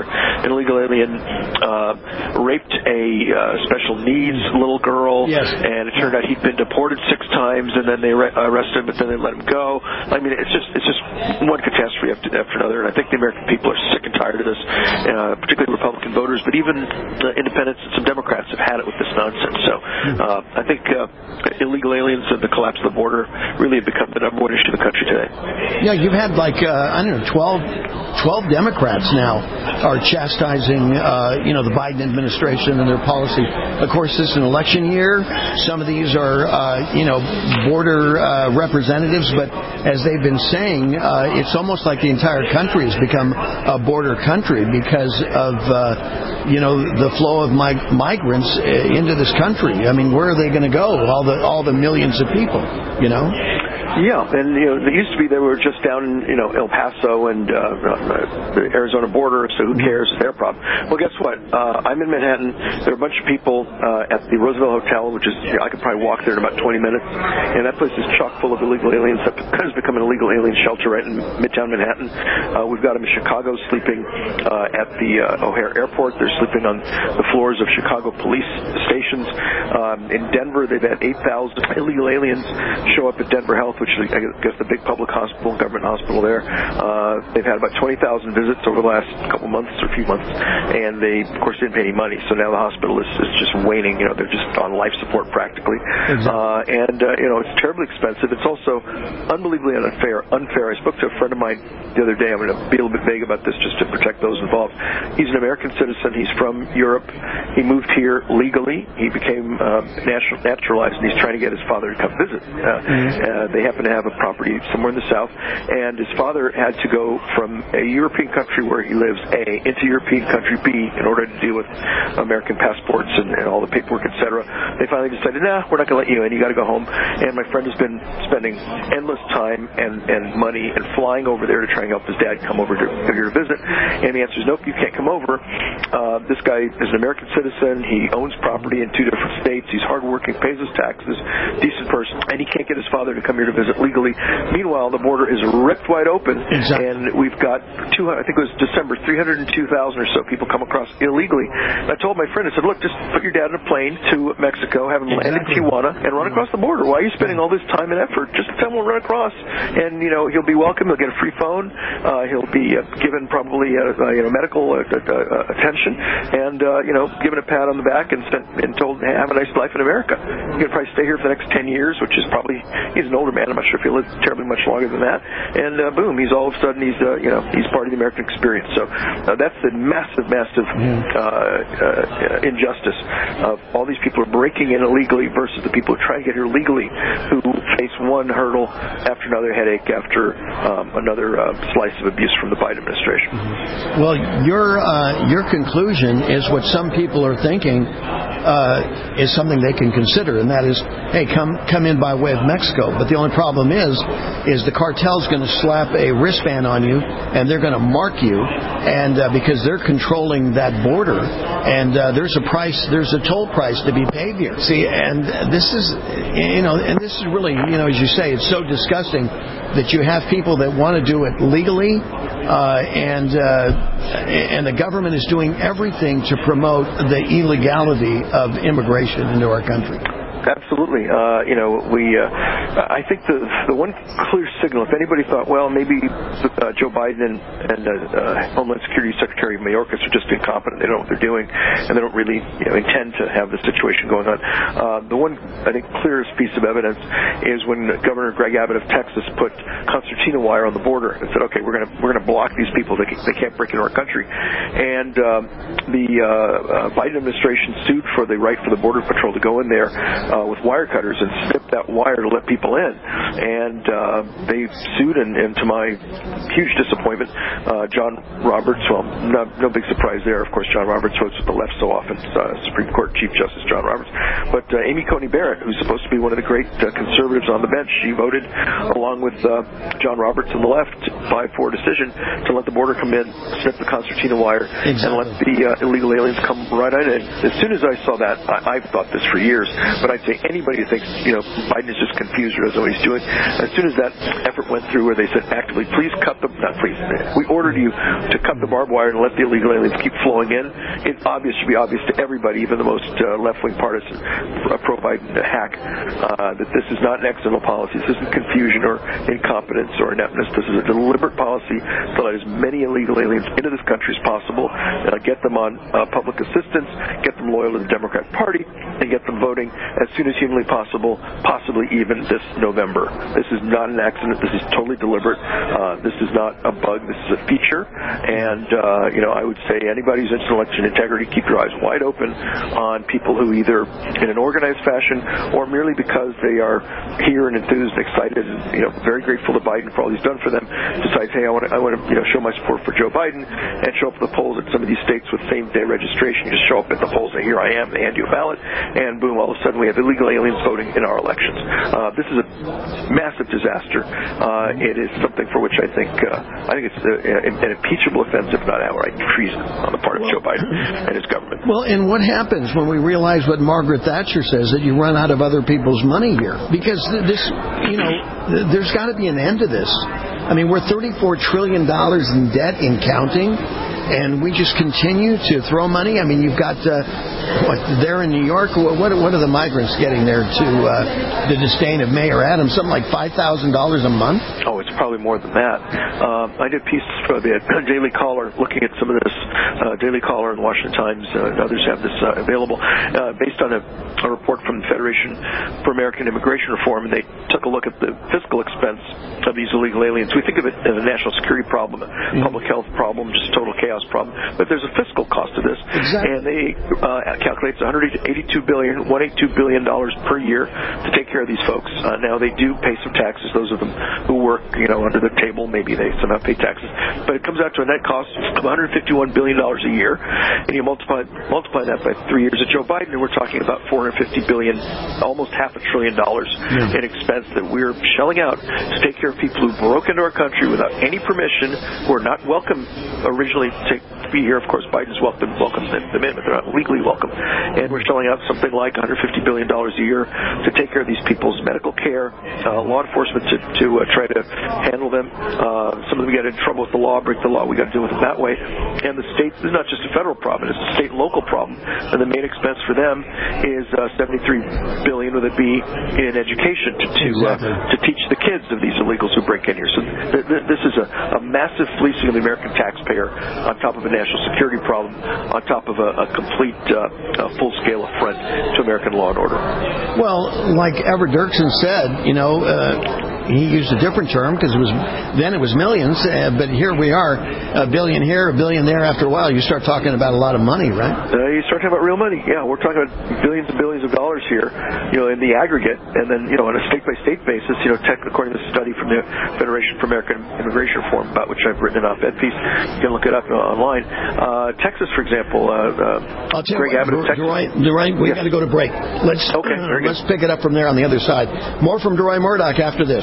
an illegal alien uh, raped a uh, special needs little girl, yes. and it turned out he'd been deported six times, and then they re- arrested him, but then they let him go. I mean, it's just it's just one catastrophe after, after another, and I think the American people are sick and tired of this, uh, particularly Republican voters, but even uh, independents and some Democrats have had it with this nonsense. So uh, I think uh, illegal aliens and the collapse of the border really have become the number one issue in the country today. Yeah, you've had like, uh, I don't know, twelve, twelve Democrats now are chastising, uh, you know, the Biden administration and their policy. Of course, this is an election year. Some of these are, uh, you know, border uh, representatives, but as they've been saying, uh, it's almost like the entire country has become a border country because of, uh, you know, the flow of mig- migrants into this country. I mean, where are they going to go? All the all the millions of people, you know? Yeah, and you know, it used to be they were just down in you know El Paso and uh, the Arizona border, so who cares? It's their problem. Well, guess what? Uh, I'm in Manhattan. There are a bunch of people uh, at the Roosevelt Hotel, which is you know, I could probably walk there in about twenty minutes, and that place is chock full of illegal aliens. That has become an illegal alien shelter right in Midtown Manhattan. Uh, we've got them in Chicago sleeping uh, at the uh, O'Hare Airport. They're sleeping on the floors of Chicago police stations. Um, in Denver, they've had eight thousand illegal aliens show up at Denver Health, which is, I guess, the big public hospital, government hospital there. Uh, they've had about twenty thousand visits over the last couple months or a few months, and they, of course, didn't pay any money. So now the hospital is, is just waning. You know, they're just on life support practically. Exactly. Uh, and, uh, you know, it's terribly expensive. It's also unbelievably unfair. Unfair. I spoke to a friend of mine the other day. I'm going to be a little bit vague about this just to protect those involved. He's an American citizen. He's from Europe. He moved here legally. He became uh, natural, naturalized, and he's trying to get his father to come visit. Uh, mm-hmm. uh, they happen to have a property somewhere in the South, and his father had to go from a European country where he lives, A, into European country, B, in order to deal with American passports and, and all the paperwork, et cetera. They finally decided, nah, we're not going to let you in. You got to go home. And my friend has been spending endless time and, and money and flying over there to try and help his dad come over to, to here to visit. And the answer is, nope, you can't come over. Uh, this guy is an American citizen. He owns property in two different states. He's hardworking, pays his taxes, decent person, and he can't get his father to come here to visit legally. Meanwhile, the border is ripped wide open, exactly. And we've got two hundred, I think it was December, three hundred two thousand or so people come across illegally. And I told my friend, I said, look, just put your dad in a plane to Mexico, have him exactly. land in Tijuana, and run across the border. Why are you spending all this time and effort? Just tell him we'll run across, and you know he'll be welcome. He'll get a free phone. Uh, he'll be uh, given probably uh, uh, you know medical uh, uh, attention, and uh, you know given a pat on the back and, spent, and told, hey, have a nice life in America. He's gonna probably stay here for the next ten years, which is probably he's an older man. I'm not sure if he'll live terribly much longer than that. And uh, boom, he's all of a sudden he's uh, you know he's part of the American experience. So uh, that's the massive, massive uh, uh, injustice of all these people are breaking in illegally versus the people who try to get here legally, who face one hurdle after another, headache after um, another uh, slice of abuse from the Biden administration. Mm-hmm. Well, your uh, your conclusion is what some people are thinking uh, is something they can consider, and that is, hey, come come in by way of Mexico. But the only problem is, is the cartel's going to slap a wristband on you, and they're going to mark you, and uh, because they're controlling that border, and uh, there's a price, there's a toll price to be paid here. See, and this is, you know, and this is really, you know, as you say, it's so disgusting that you have people that want to do it legally, uh, and uh, and the government is doing everything to promote the illegality of immigration into our country. Absolutely. Uh, you know, we. Uh, I think the the one clear signal, if anybody thought, well, maybe uh, Joe Biden and, and uh, uh, Homeland Security Secretary Mayorkas are just incompetent, they don't know what they're doing, and they don't really you know, intend to have the situation going on. Uh, the one, I think, clearest piece of evidence is when Governor Greg Abbott of Texas put concertina wire on the border and said, okay, we're going to we're going to block these people. They, they can't break into our country. And um, the uh, uh, Biden administration sued for the right for the Border Patrol to go in there Uh, with wire cutters and snip that wire to let people in. And uh, they sued, and, and to my huge disappointment, uh, John Roberts, well, no, no big surprise there. Of course, John Roberts votes with the left so often, uh, Supreme Court Chief Justice John Roberts. But uh, Amy Coney Barrett, who's supposed to be one of the great uh, conservatives on the bench, she voted along with uh, John Roberts on the left, five four decision, to let the border come in, snip the concertina wire, exactly. and let the uh, illegal aliens come right in. And as soon as I saw that, I, I've thought this for years, but I'd say anybody who thinks, you know, Biden is just confused or doesn't know what he's doing, as soon as that effort went through where they said actively, please cut the, not please, we ordered you to cut the barbed wire and let the illegal aliens keep flowing in, it's obvious, should be obvious to everybody, even the most uh, left-wing partisan, uh, pro-Biden hack, uh, that this is not an accidental policy. This isn't confusion or incompetence or ineptness. This is a deliberate policy to let as many illegal aliens into this country as possible, uh, get them on uh, public assistance, get them loyal to the Democrat Party, and get them voting as soon as humanly possible, possibly even this November. This is not an accident. This is totally deliberate. Uh, this is not a bug. This is a feature. And, uh, you know, I would say anybody who's interested in election integrity, keep your eyes wide open on people who either in an organized fashion or merely because they are here and enthused and excited and, you know, very grateful to Biden for all he's done for them, decides, hey, I want to, I want to, you know, show my support for Joe Biden and show up at the polls at some of these states with same-day registration. Just show up at the polls, say, here I am, they hand you a ballot, and boom, all of a sudden we have illegal aliens voting in our elections. Uh, this is a massive disaster. Uh, it is something for which I think, uh, I think it's a, an impeachable offense, if not outright treason on the part of well, Joe Biden and his government. Well, and what happens when we realize what Margaret Thatcher says, that you run out of other people's money here? Because this, you know, there's got to be an end to this. I mean, we're thirty-four trillion dollars in debt and counting, and we just continue to throw money. I mean, you've got, uh, what, there in New York, what, what are the migrants getting there to uh, the disdain of Mayor Adams? Something like five thousand dollars a month? Oh, it's probably more than that. Uh, I did pieces for the Daily Caller looking at some of this. Uh, Daily Caller and Washington Times uh, and others have this uh, available uh, based on a, a report from the Federation for American Immigration Reform, and they took a look at the fiscal expense of these illegal aliens. We think of it as a national security problem, a mm-hmm. public health problem, just total chaos problem, but there's a fiscal cost to this, exactly. and they uh, calculate it's one hundred eighty-two billion dollars, one hundred eighty-two billion dollars per year to take care of these folks. Uh, now, they do pay some taxes, those of them who work, you know, under the table, maybe they somehow pay taxes, but it comes out to a net cost of one hundred fifty-one billion dollars a year, and you multiply multiply that by three years of Joe Biden, and we're talking about four hundred fifty billion dollars, almost half a trillion dollars yeah. in expense that we're shelling out to take care of people who broke into our country without any permission, who are not welcome originally to be here. Of course, Biden's welcome, welcome them in, but they're not legally welcome. And we're shelling out something like one hundred fifty billion dollars a year to take care of these people's medical care, uh, law enforcement to, to uh, try to handle them. Uh, some of them get in trouble with the law, break the law. We got to deal with it that way. And the state, this is not just a federal problem, it's a state and local problem. And the main expense for them is uh, seventy-three billion dollars, would it be, in education to to, exactly. uh, to teach the kids of these illegals who break in here. So th- th- this is a, a massive fleecing of the American taxpayer on top of a national security problem, on top of a, a complete uh, a full-scale affront to American law and order. Well, like Everett Dirksen said, you know, uh, he used a different term because it was then it was millions, uh, but here we are, a billion here, a billion there. After a while, you start talking about a lot of money, right? Uh, you start talking about real money. Yeah, we're talking about billions and billions of dollars here, you know, in the aggregate, and then, you know, on a state-by-state basis, you know, tech, according to the study from the Federation for American Immigration Reform, about which I've written an op-ed piece, you can look it up uh, online. Uh, Texas, for example, uh, uh, I'll tell Greg you what, Abbott of Texas. Deroy, Deroy, we yes. got to go to break. Let's okay, uh, let's pick it up from there on the other side. More from Deroy Murdock after this.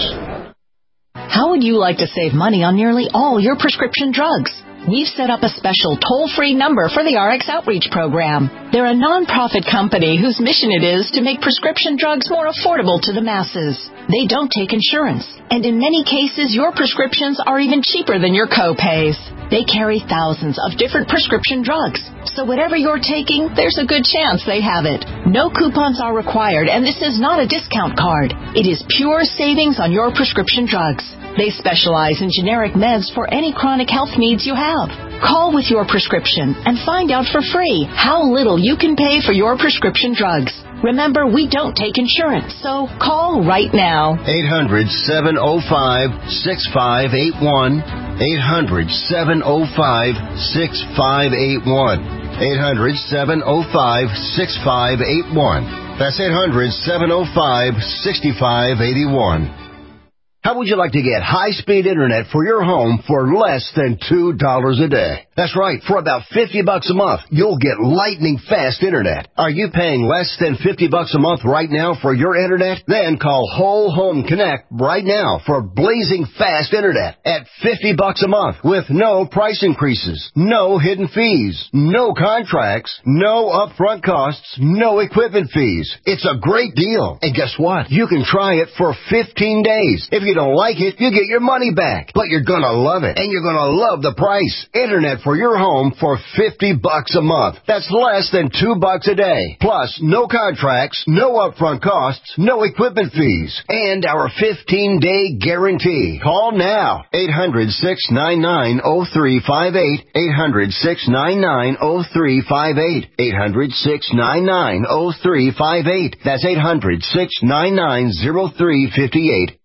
How would you like to save money on nearly all your prescription drugs? We've set up a special toll-free number for the R X Outreach Program. They're a nonprofit company whose mission it is to make prescription drugs more affordable to the masses. They don't take insurance, and in many cases, your prescriptions are even cheaper than your co-pays. They carry thousands of different prescription drugs, so whatever you're taking, there's a good chance they have it. No coupons are required, and this is not a discount card. It is pure savings on your prescription drugs. They specialize in generic meds for any chronic health needs you have. Call with your prescription and find out for free how little you can pay for your prescription drugs. Remember, we don't take insurance, so call right now. eight hundred, seven oh five, six five eight one. eight hundred, seven oh five, six five eight one. eight hundred, seven oh five, six five eight one. That's eight hundred, seven oh five, six five eight one. How would you like to get high-speed internet for your home for less than two dollars a day? That's right. For about fifty bucks a month, you'll get lightning-fast internet. Are you paying less than fifty bucks a month right now for your internet? Then call Whole Home Connect right now for blazing fast internet at fifty bucks a month with no price increases, no hidden fees, no contracts, no upfront costs, no equipment fees. It's a great deal. And guess what? You can try it for fifteen days. If you don't like it, you get your money back. But you're gonna love it, and you're gonna love the price. Internet for your home for fifty bucks a month. That's less than two bucks a day. Plus, no contracts, no upfront costs, no equipment fees, and our fifteen-day guarantee. Call now. eight hundred, six nine nine, oh three five eight. eight hundred, six nine nine, oh three five eight. eight hundred, six nine nine, oh three five eight. That's eight hundred, six nine nine, oh three five eight.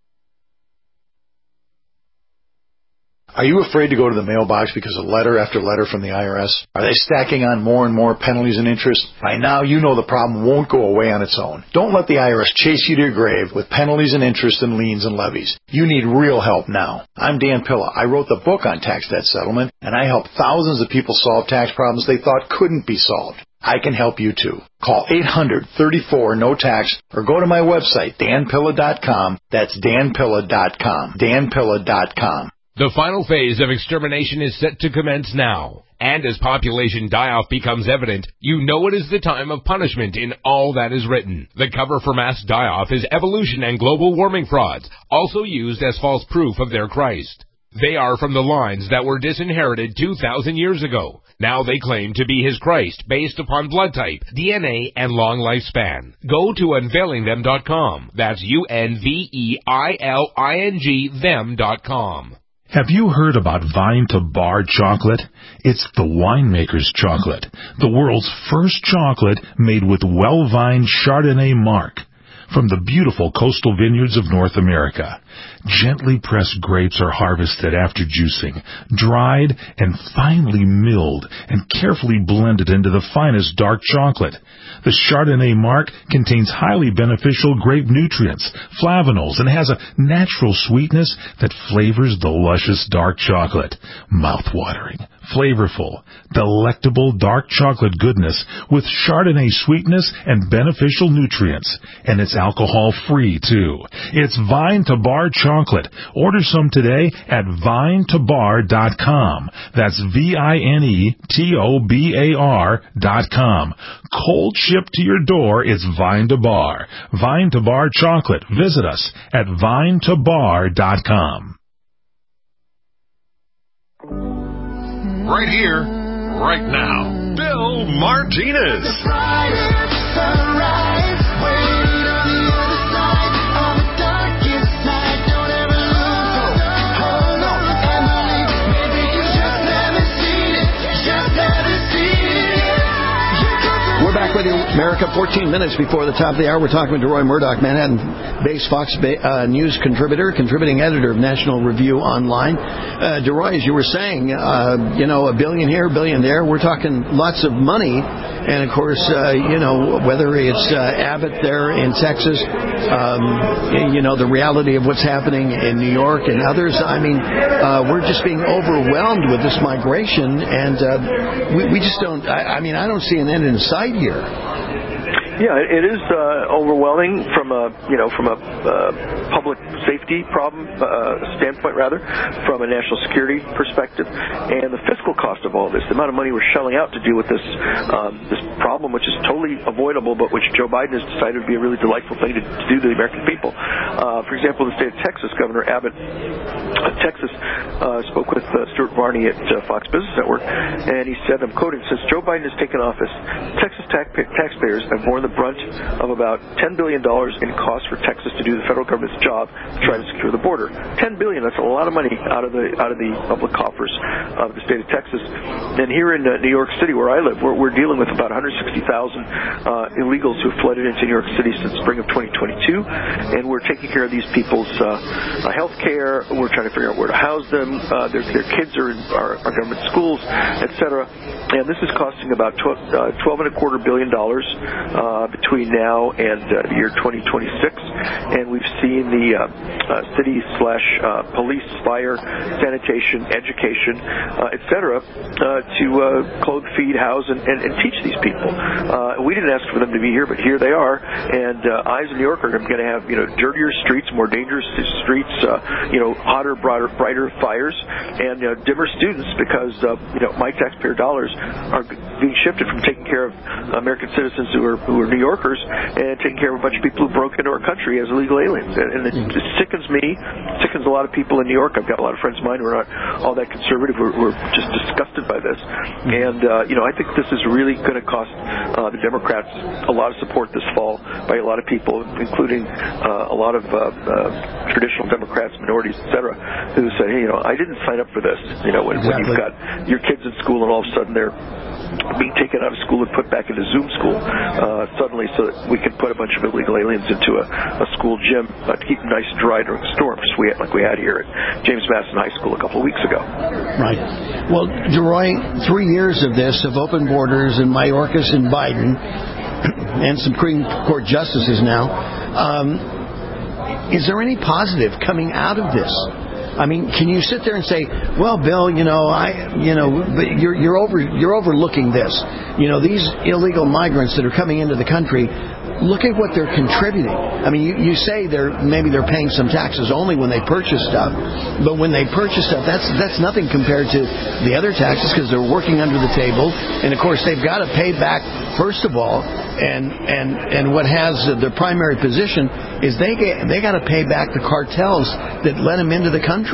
Are you afraid to go to the mailbox because of letter after letter from the I R S? Are they stacking on more and more penalties and interest? By now, you know the problem won't go away on its own. Don't let the I R S chase you to your grave with penalties and interest and liens and levies. You need real help now. I'm Dan Pilla. I wrote the book on tax debt settlement, and I help thousands of people solve tax problems they thought couldn't be solved. I can help you too. Call eight hundred, thirty-four, no tax or go to my website, dan pilla dot com. That's dan pilla dot com. dan pilla dot com. The final phase of extermination is set to commence now. And as population die-off becomes evident, you know it is the time of punishment in all that is written. The cover for mass die-off is evolution and global warming frauds, also used as false proof of their Christ. They are from the lines that were disinherited two thousand years ago. Now they claim to be his Christ based upon blood type, D N A, and long lifespan. Go to unveiling them dot com. That's U N V E I L I N G them dot com. Have you heard about Vine to Bar chocolate? It's the winemaker's chocolate, the world's first chocolate made with well-vined Chardonnay marc from the beautiful coastal vineyards of North America. Gently pressed grapes are harvested after juicing, dried and finely milled and carefully blended into the finest dark chocolate. The Chardonnay marc contains highly beneficial grape nutrients, flavanols, and has a natural sweetness that flavors the luscious dark chocolate. Mouth-watering, flavorful, delectable dark chocolate goodness with Chardonnay sweetness and beneficial nutrients. And it's alcohol-free, too. It's Vine to Bar chocolate. Order some today at vine to bar dot com. That's V I N E T O B A R dot com. Cold shipped to your door, it's Vine to Bar. Vine to Bar chocolate. Visit us at vine to bar dot com. Right here, right now, Bill Martinez. We're back with you, America. fourteen minutes before the top of the hour. We're talking with DeRoy Murdoch, Manhattan-based Fox uh, News contributor, contributing editor of National Review Online. Uh, DeRoy, as you were saying, uh, you know, a billion here, a billion there. We're talking lots of money. And, of course, uh, you know, whether it's uh, Abbott there in Texas, um, you know, the reality of what's happening in New York and others. I mean, uh, we're just being overwhelmed with this migration, and uh, we, we just don't, I, I mean, I don't see an end in sight here. Yeah, it is uh, overwhelming from a you know from a uh, public safety problem uh, standpoint, rather, from a national security perspective, and the fiscal cost of all this, the amount of money we're shelling out to deal with this um, this problem, which is totally avoidable, but which Joe Biden has decided would be a really delightful thing to, to do to the American people. Uh, for example, the state of Texas, Governor Abbott of Texas uh, spoke with uh, Stuart Varney at uh, Fox Business Network, and he said, I'm quoting, since Joe Biden has taken office, Texas tax- taxpayers have borne the brunt of about ten billion dollars in costs for Texas to do the federal government's job to try to secure the border. ten billion dollars, that's a lot of money out of the out of the public coffers of the state of Texas. And here in uh, New York City, where I live, we're, we're dealing with about one hundred sixty thousand uh, illegals who have flooded into New York City since spring of twenty twenty-two, and we're taking care of these people's uh, uh, health care. We're trying to figure out where to house them. Uh, their, their kids are in our, our government schools, et cetera. And this is costing about twelve, uh, twelve and a quarter billion dollars uh, between now and uh, the year twenty twenty-six. And we've seen the uh, uh, city slash uh, police, fire, sanitation, education, uh, et cetera, uh, to uh, clothe, feed, house, and, and, and teach these people. Uh, we didn't ask for them to be here, but here they are. And uh, Eyes of New York are going to have, you know, dirtier streets, more dangerous streets, uh, you know, hotter, brighter, brighter fires, and uh, dimmer students because, uh, you know, my taxpayer dollars are being shifted from taking care of American citizens who are who are New Yorkers and taking care of a bunch of people who broke into our country as illegal aliens. And, and it, it sickens me, sickens a lot of people in New York. I've got a lot of friends of mine who are not all that conservative, who are, who are just disgusted by this. And, uh, you know, I think this is really going to cost uh, the Democrats a lot of support this fall by a lot of people, including uh, a lot of uh, uh, traditional Democrats, minorities, et cetera, who say, hey, you know, I didn't sign up for this. You know, when, exactly. when you've got your kids in school and all of a sudden they're being taken out of school and put back into Zoom school uh, suddenly so that we can put a bunch of illegal aliens into a, a school gym uh, to keep them nice and dry during storms, we had, like we had here at James Madison High School a couple of weeks ago. Right. Well, DeRoy, three years of this, of open borders and Mayorkas and Biden and Supreme Court justices now, um, is there any positive coming out of this? I mean, can you sit there and say, "Well, Bill, you know, I, you know, but you're you're over you're overlooking this. You know, these illegal migrants that are coming into the country, look at what they're contributing. I mean, you, you say they're maybe they're paying some taxes only when they purchase stuff, but when they purchase stuff, that's that's nothing compared to the other taxes because they're working under the table, and of course they've got to pay back first of all, and and and what has the primary position is they get, they got to pay back the cartels that let them into the country.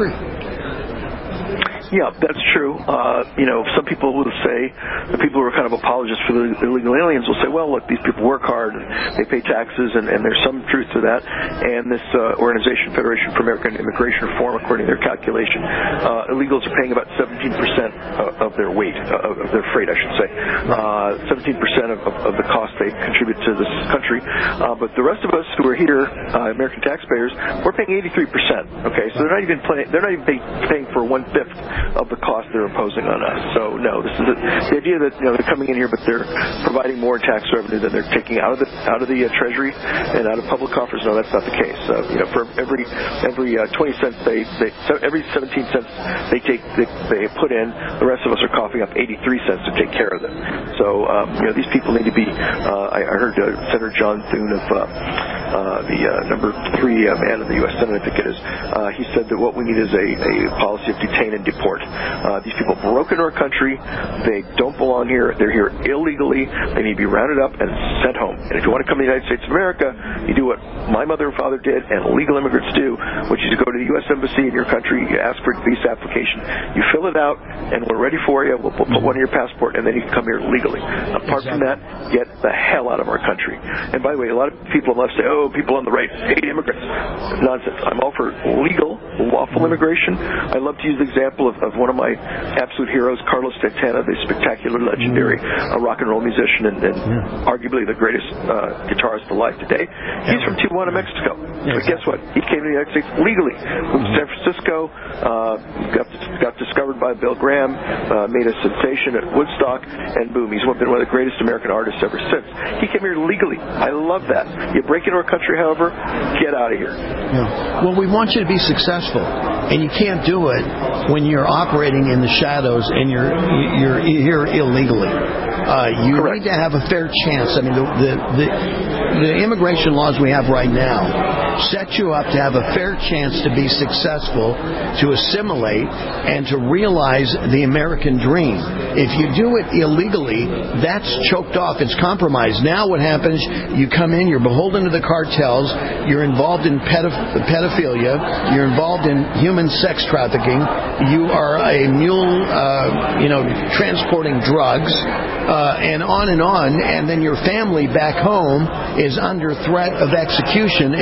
Yeah, that's true. Uh, you know, some people will say, the people who are kind of apologists for the illegal aliens will say, well, look, these people work hard and they pay taxes, and, and there's some truth to that. And this uh, organization, Federation for American Immigration Reform, according to their calculation, uh, illegals are paying about seventeen percent of their weight, uh, of their freight, I should say. Uh, seventeen percent of, of, of the cost they contribute to this country. Uh, but the rest of us who are here, uh, American taxpayers, we're paying eighty-three percent. Okay, so they're not even paying, they're not even pay, paying for one-fifth of the cost they're imposing on us. So no, this is a, the idea that, you know, they're coming in here, but they're providing more tax revenue than they're taking out of the out of the uh, Treasury and out of public coffers. No, that's not the case. Uh, you know, for every every uh, twenty cents they, they so every seventeen cents they take they, they put in, the rest of us are coughing up eighty-three cents to take care of them. So um, you know, these people need to be. Uh, I, I heard uh, Senator John Thune of uh, uh, the uh, number three uh, man in the U S Senate, I think it is. Uh, he said that what we need is a, a policy of detain and deport. Uh, these people broke into our country. They don't belong here. They're here illegally. They need to be rounded up and sent home. And if you want to come to the United States of America, you do what my mother and father did and legal immigrants do, which is to go to the U S Embassy in your country, you ask for a visa application, you fill it out, and we're ready for you. We'll put one in your passport, and then you can come here legally. Apart exactly. from that, get the hell out of our country. And by the way, a lot of people on the left say, oh, people on the right hate immigrants. Nonsense. I'm all for legal, lawful immigration. I love to use the example of, of one of my absolute heroes, Carlos Santana, the spectacular, legendary uh, rock and roll musician and, and yeah. arguably the greatest uh, guitarist alive today. He's from Tijuana, Mexico. Yeah, but guess what? He came to the United States legally. Moved to San Francisco, uh, got got discovered by Bill Graham, uh, made a sensation at Woodstock, and boom, he's been one of the greatest American artists ever since. He came here legally. I love that. You break into our country, however, get out of here. Yeah. Well, we want you to be successful, and you can't do it when you're operating in the shadows and you're you're here illegally. Uh, you Correct. Need to have a fair chance. I mean, the, the the the immigration laws we have right now set you up to have a fair chance to be successful, to assimilate, and to realize the American dream. If you do it illegally, that's choked off. It's compromised. Now what happens, you come in, you're beholden to the cartels, you're involved in pedoph- pedophilia, you're involved in human sex trafficking, you are a mule, uh, you know, transporting drugs, uh, and on and on, and then your family back home is under threat of execution if you don't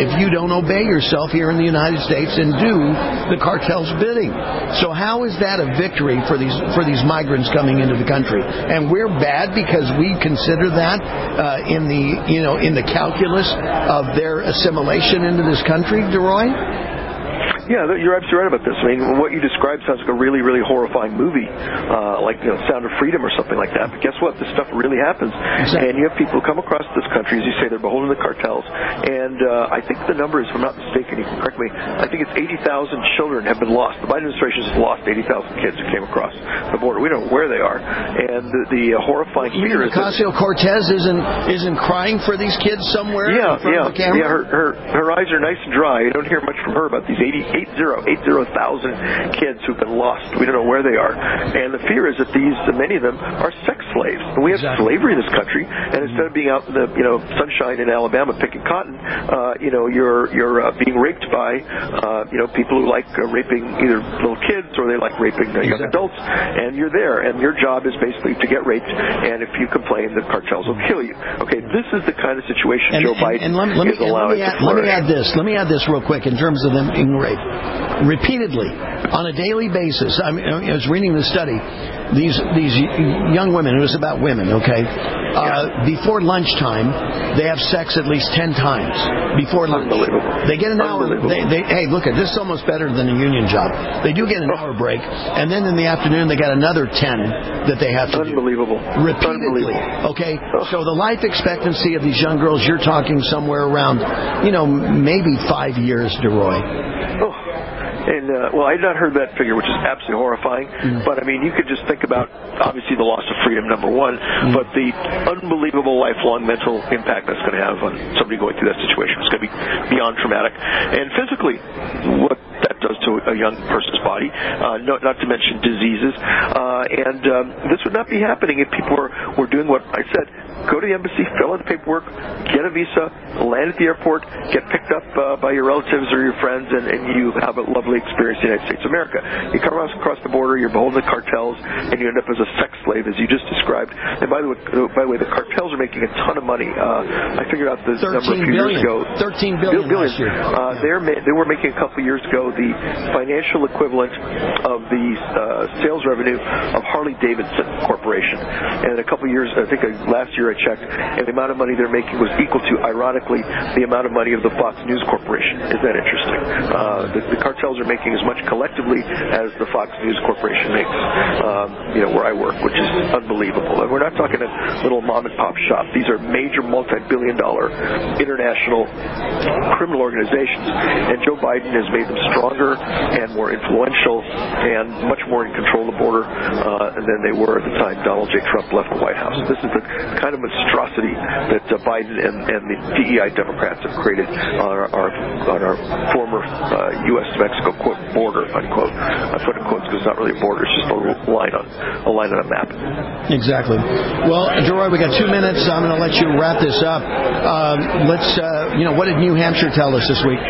don't obey yourself here in the United States and do the cartel's bidding. So how is that a victory for these for these migrants coming into the country? And we're bad because we consider that uh, in the you know in the calculus of their assimilation into this country, DeRoy? Yeah, you're absolutely right about this. I mean, what you described sounds like a really, really horrifying movie, uh, like, you know, Sound of Freedom or something like that. But guess what? This stuff really happens. Exactly. And you have people who come across this country, as you say, they're beholden to the cartels. And uh, I think the number is, if I'm not mistaken, you can correct me, I think it's eighty thousand children have been lost. The Biden administration has lost eighty thousand kids who came across the border. We don't know where they are. And the, the uh, horrifying fear is Ocasio-Cortez isn't, isn't crying for these kids somewhere yeah, in front yeah, of the camera? Yeah, her, her, her eyes are nice and dry. You don't hear much from her about these eighty, eight zero, eight zero thousand kids who've been lost. We don't know where they are. And the fear is that these, many of them, are sex slaves. And we have exactly. slavery in this country, and instead of being out in the, you know, sunshine in Alabama picking cotton, uh, you know, you're you're uh, being raped by, uh, you know, people who like uh, raping either little kids or they like raping uh, young exactly. adults, and you're there, and your job is basically to get raped, and if you complain, the cartels will kill you. Okay, this is the kind of situation and, Joe and, Biden and let, let me, is allowing let me, add, to let me add this. Let me add this real quick in terms of them being raped. Repeatedly, on a daily basis, I mean, I was reading the study, these these young women, it was about women, okay, uh, before lunchtime, they have sex at least ten times before lunch. They get an hour, they, they, hey, look, at this is almost better than a union job. They do get an hour break, and then in the afternoon, they got another ten that they have to Unbelievable. do. Repeatedly. Unbelievable. Okay, so the life expectancy of these young girls, you're talking somewhere around, you know, maybe five years, DeRoy. Oh. And, uh, well, I had not heard that figure, which is absolutely horrifying. Mm. But, I mean, you could just think about, obviously, the loss of freedom, number one, mm. but the unbelievable lifelong mental impact that's going to have on somebody going through that situation. It's going to be beyond traumatic. And physically, what that does to a young person's body, uh, no, not to mention diseases. Uh, and um, this would not be happening if people were, were doing what I said. Go to the embassy, fill out the paperwork, get a visa, land at the airport, get picked up uh, by your relatives or your friends, and, and you have a lovely experience in the United States of America. You come across the border, you're beholden to cartels, and you end up as a sex slave, as you just described. And by the way, by the way, the cartels are making a ton of money. Uh, I figured out the number a few billion. years ago. thirteen billion billion. last year. Uh, they're ma- they were making a couple of years ago the financial equivalent of the uh, sales revenue of Harley Davidson Corporation. And a couple of years, I think uh, last year I checked, and the amount of money they're making was equal to, ironically, the amount of money of the Fox News Corporation. Is that interesting? Uh, the, the cartels are making as much collectively as the Fox News Corporation makes, um, you know, where I work, which is unbelievable. And we're not talking a little mom-and-pop shop. These are major multi-billion dollar international criminal organizations. And Joe Biden has made them stronger and more influential and much more in control of the border uh, than they were at the time Donald J. Trump left the White House. This is the kind of monstrosity that uh, Biden and, and the D E I Democrats have created on our, our, on our former uh, U S Mexico quote, border, unquote. I put in quotes because it's not really a border, it's just a line on a line on a map. Exactly. Well, DeRoy, we got two minutes. I'm going to let you wrap this up. Um, let's, uh, you know, what did New Hampshire tell us this week?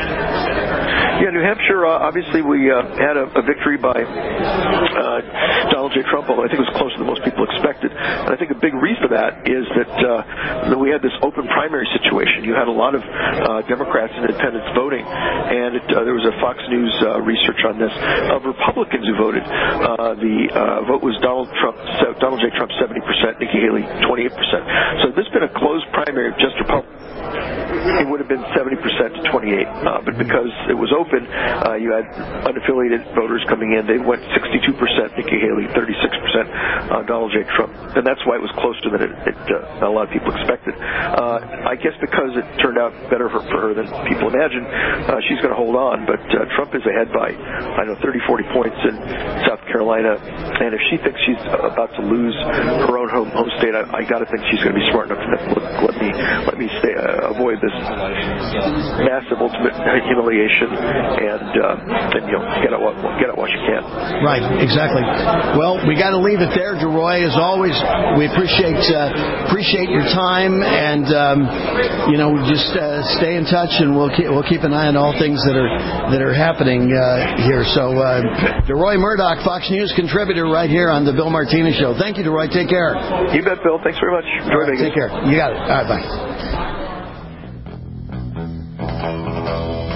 Yeah, New Hampshire, uh, obviously we uh, had a, a victory by uh, Donald J. Trump, although I think it was closer than most people expected. And I think a big reason for that is that, uh, that we had this open primary situation. You had a lot of uh, Democrats and independents voting, and it, uh, there was a Fox News uh, research on this of Republicans who voted. Uh, the uh, vote was Donald Trump, Donald J. Trump seventy percent, Nikki Haley twenty-eight percent. So this has been a closed primary of just Republicans. It would have been seventy percent to twenty-eight, uh, but because it was open, uh, you had unaffiliated voters coming in. They went sixty-two percent Nikki Haley, thirty-six percent uh, Donald J. Trump, and that's why it was closer than it, it, uh, a lot of people expected. Uh, I guess because it turned out better for, for her than people imagined, uh, she's going to hold on, but uh, Trump is ahead by, I don't know, thirty, forty points in South Carolina, and if she thinks she's about to lose her own home, home state, I, I got to think she's going to be smart enough to let, let me let me stay, uh, avoid this massive ultimate humiliation and, uh, and you know, get out, get out what you can. Right, exactly. Well, we got to leave it there, DeRoy. As always, we appreciate uh, appreciate your time, and um, you know, just uh, stay in touch, and we'll keep, we'll keep an eye on all things that are that are happening uh, here. So, uh, DeRoy Murdock, Fox News contributor, right here on the Bill Martinez Show. Thank you, DeRoy. Take care. You bet, Bill. Thanks very much. Enjoy right, Vegas. Take care. You got it. All right, bye.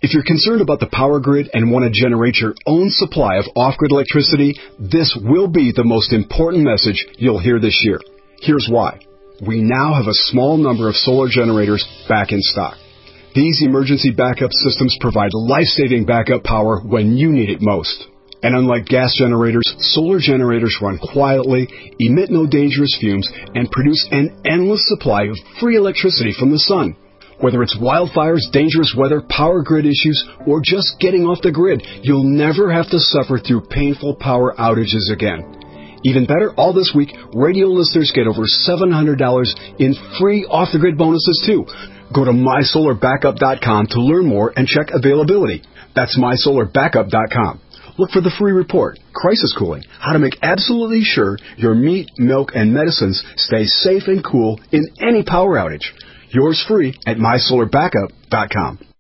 If you're concerned about the power grid and want to generate your own supply of off-grid electricity, this will be the most important message you'll hear this year. Here's why. We now have a small number of solar generators back in stock. These emergency backup systems provide life-saving backup power when you need it most. And unlike gas generators, solar generators run quietly, emit no dangerous fumes, and produce an endless supply of free electricity from the sun. Whether it's wildfires, dangerous weather, power grid issues, or just getting off the grid, you'll never have to suffer through painful power outages again. Even better, all this week, radio listeners get over seven hundred dollars in free off-the-grid bonuses too. Go to my solar backup dot com to learn more and check availability. That's my solar backup dot com. Look for the free report, Crisis Cooling, how to make absolutely sure your meat, milk, and medicines stay safe and cool in any power outage. Yours free at my solar backup dot com.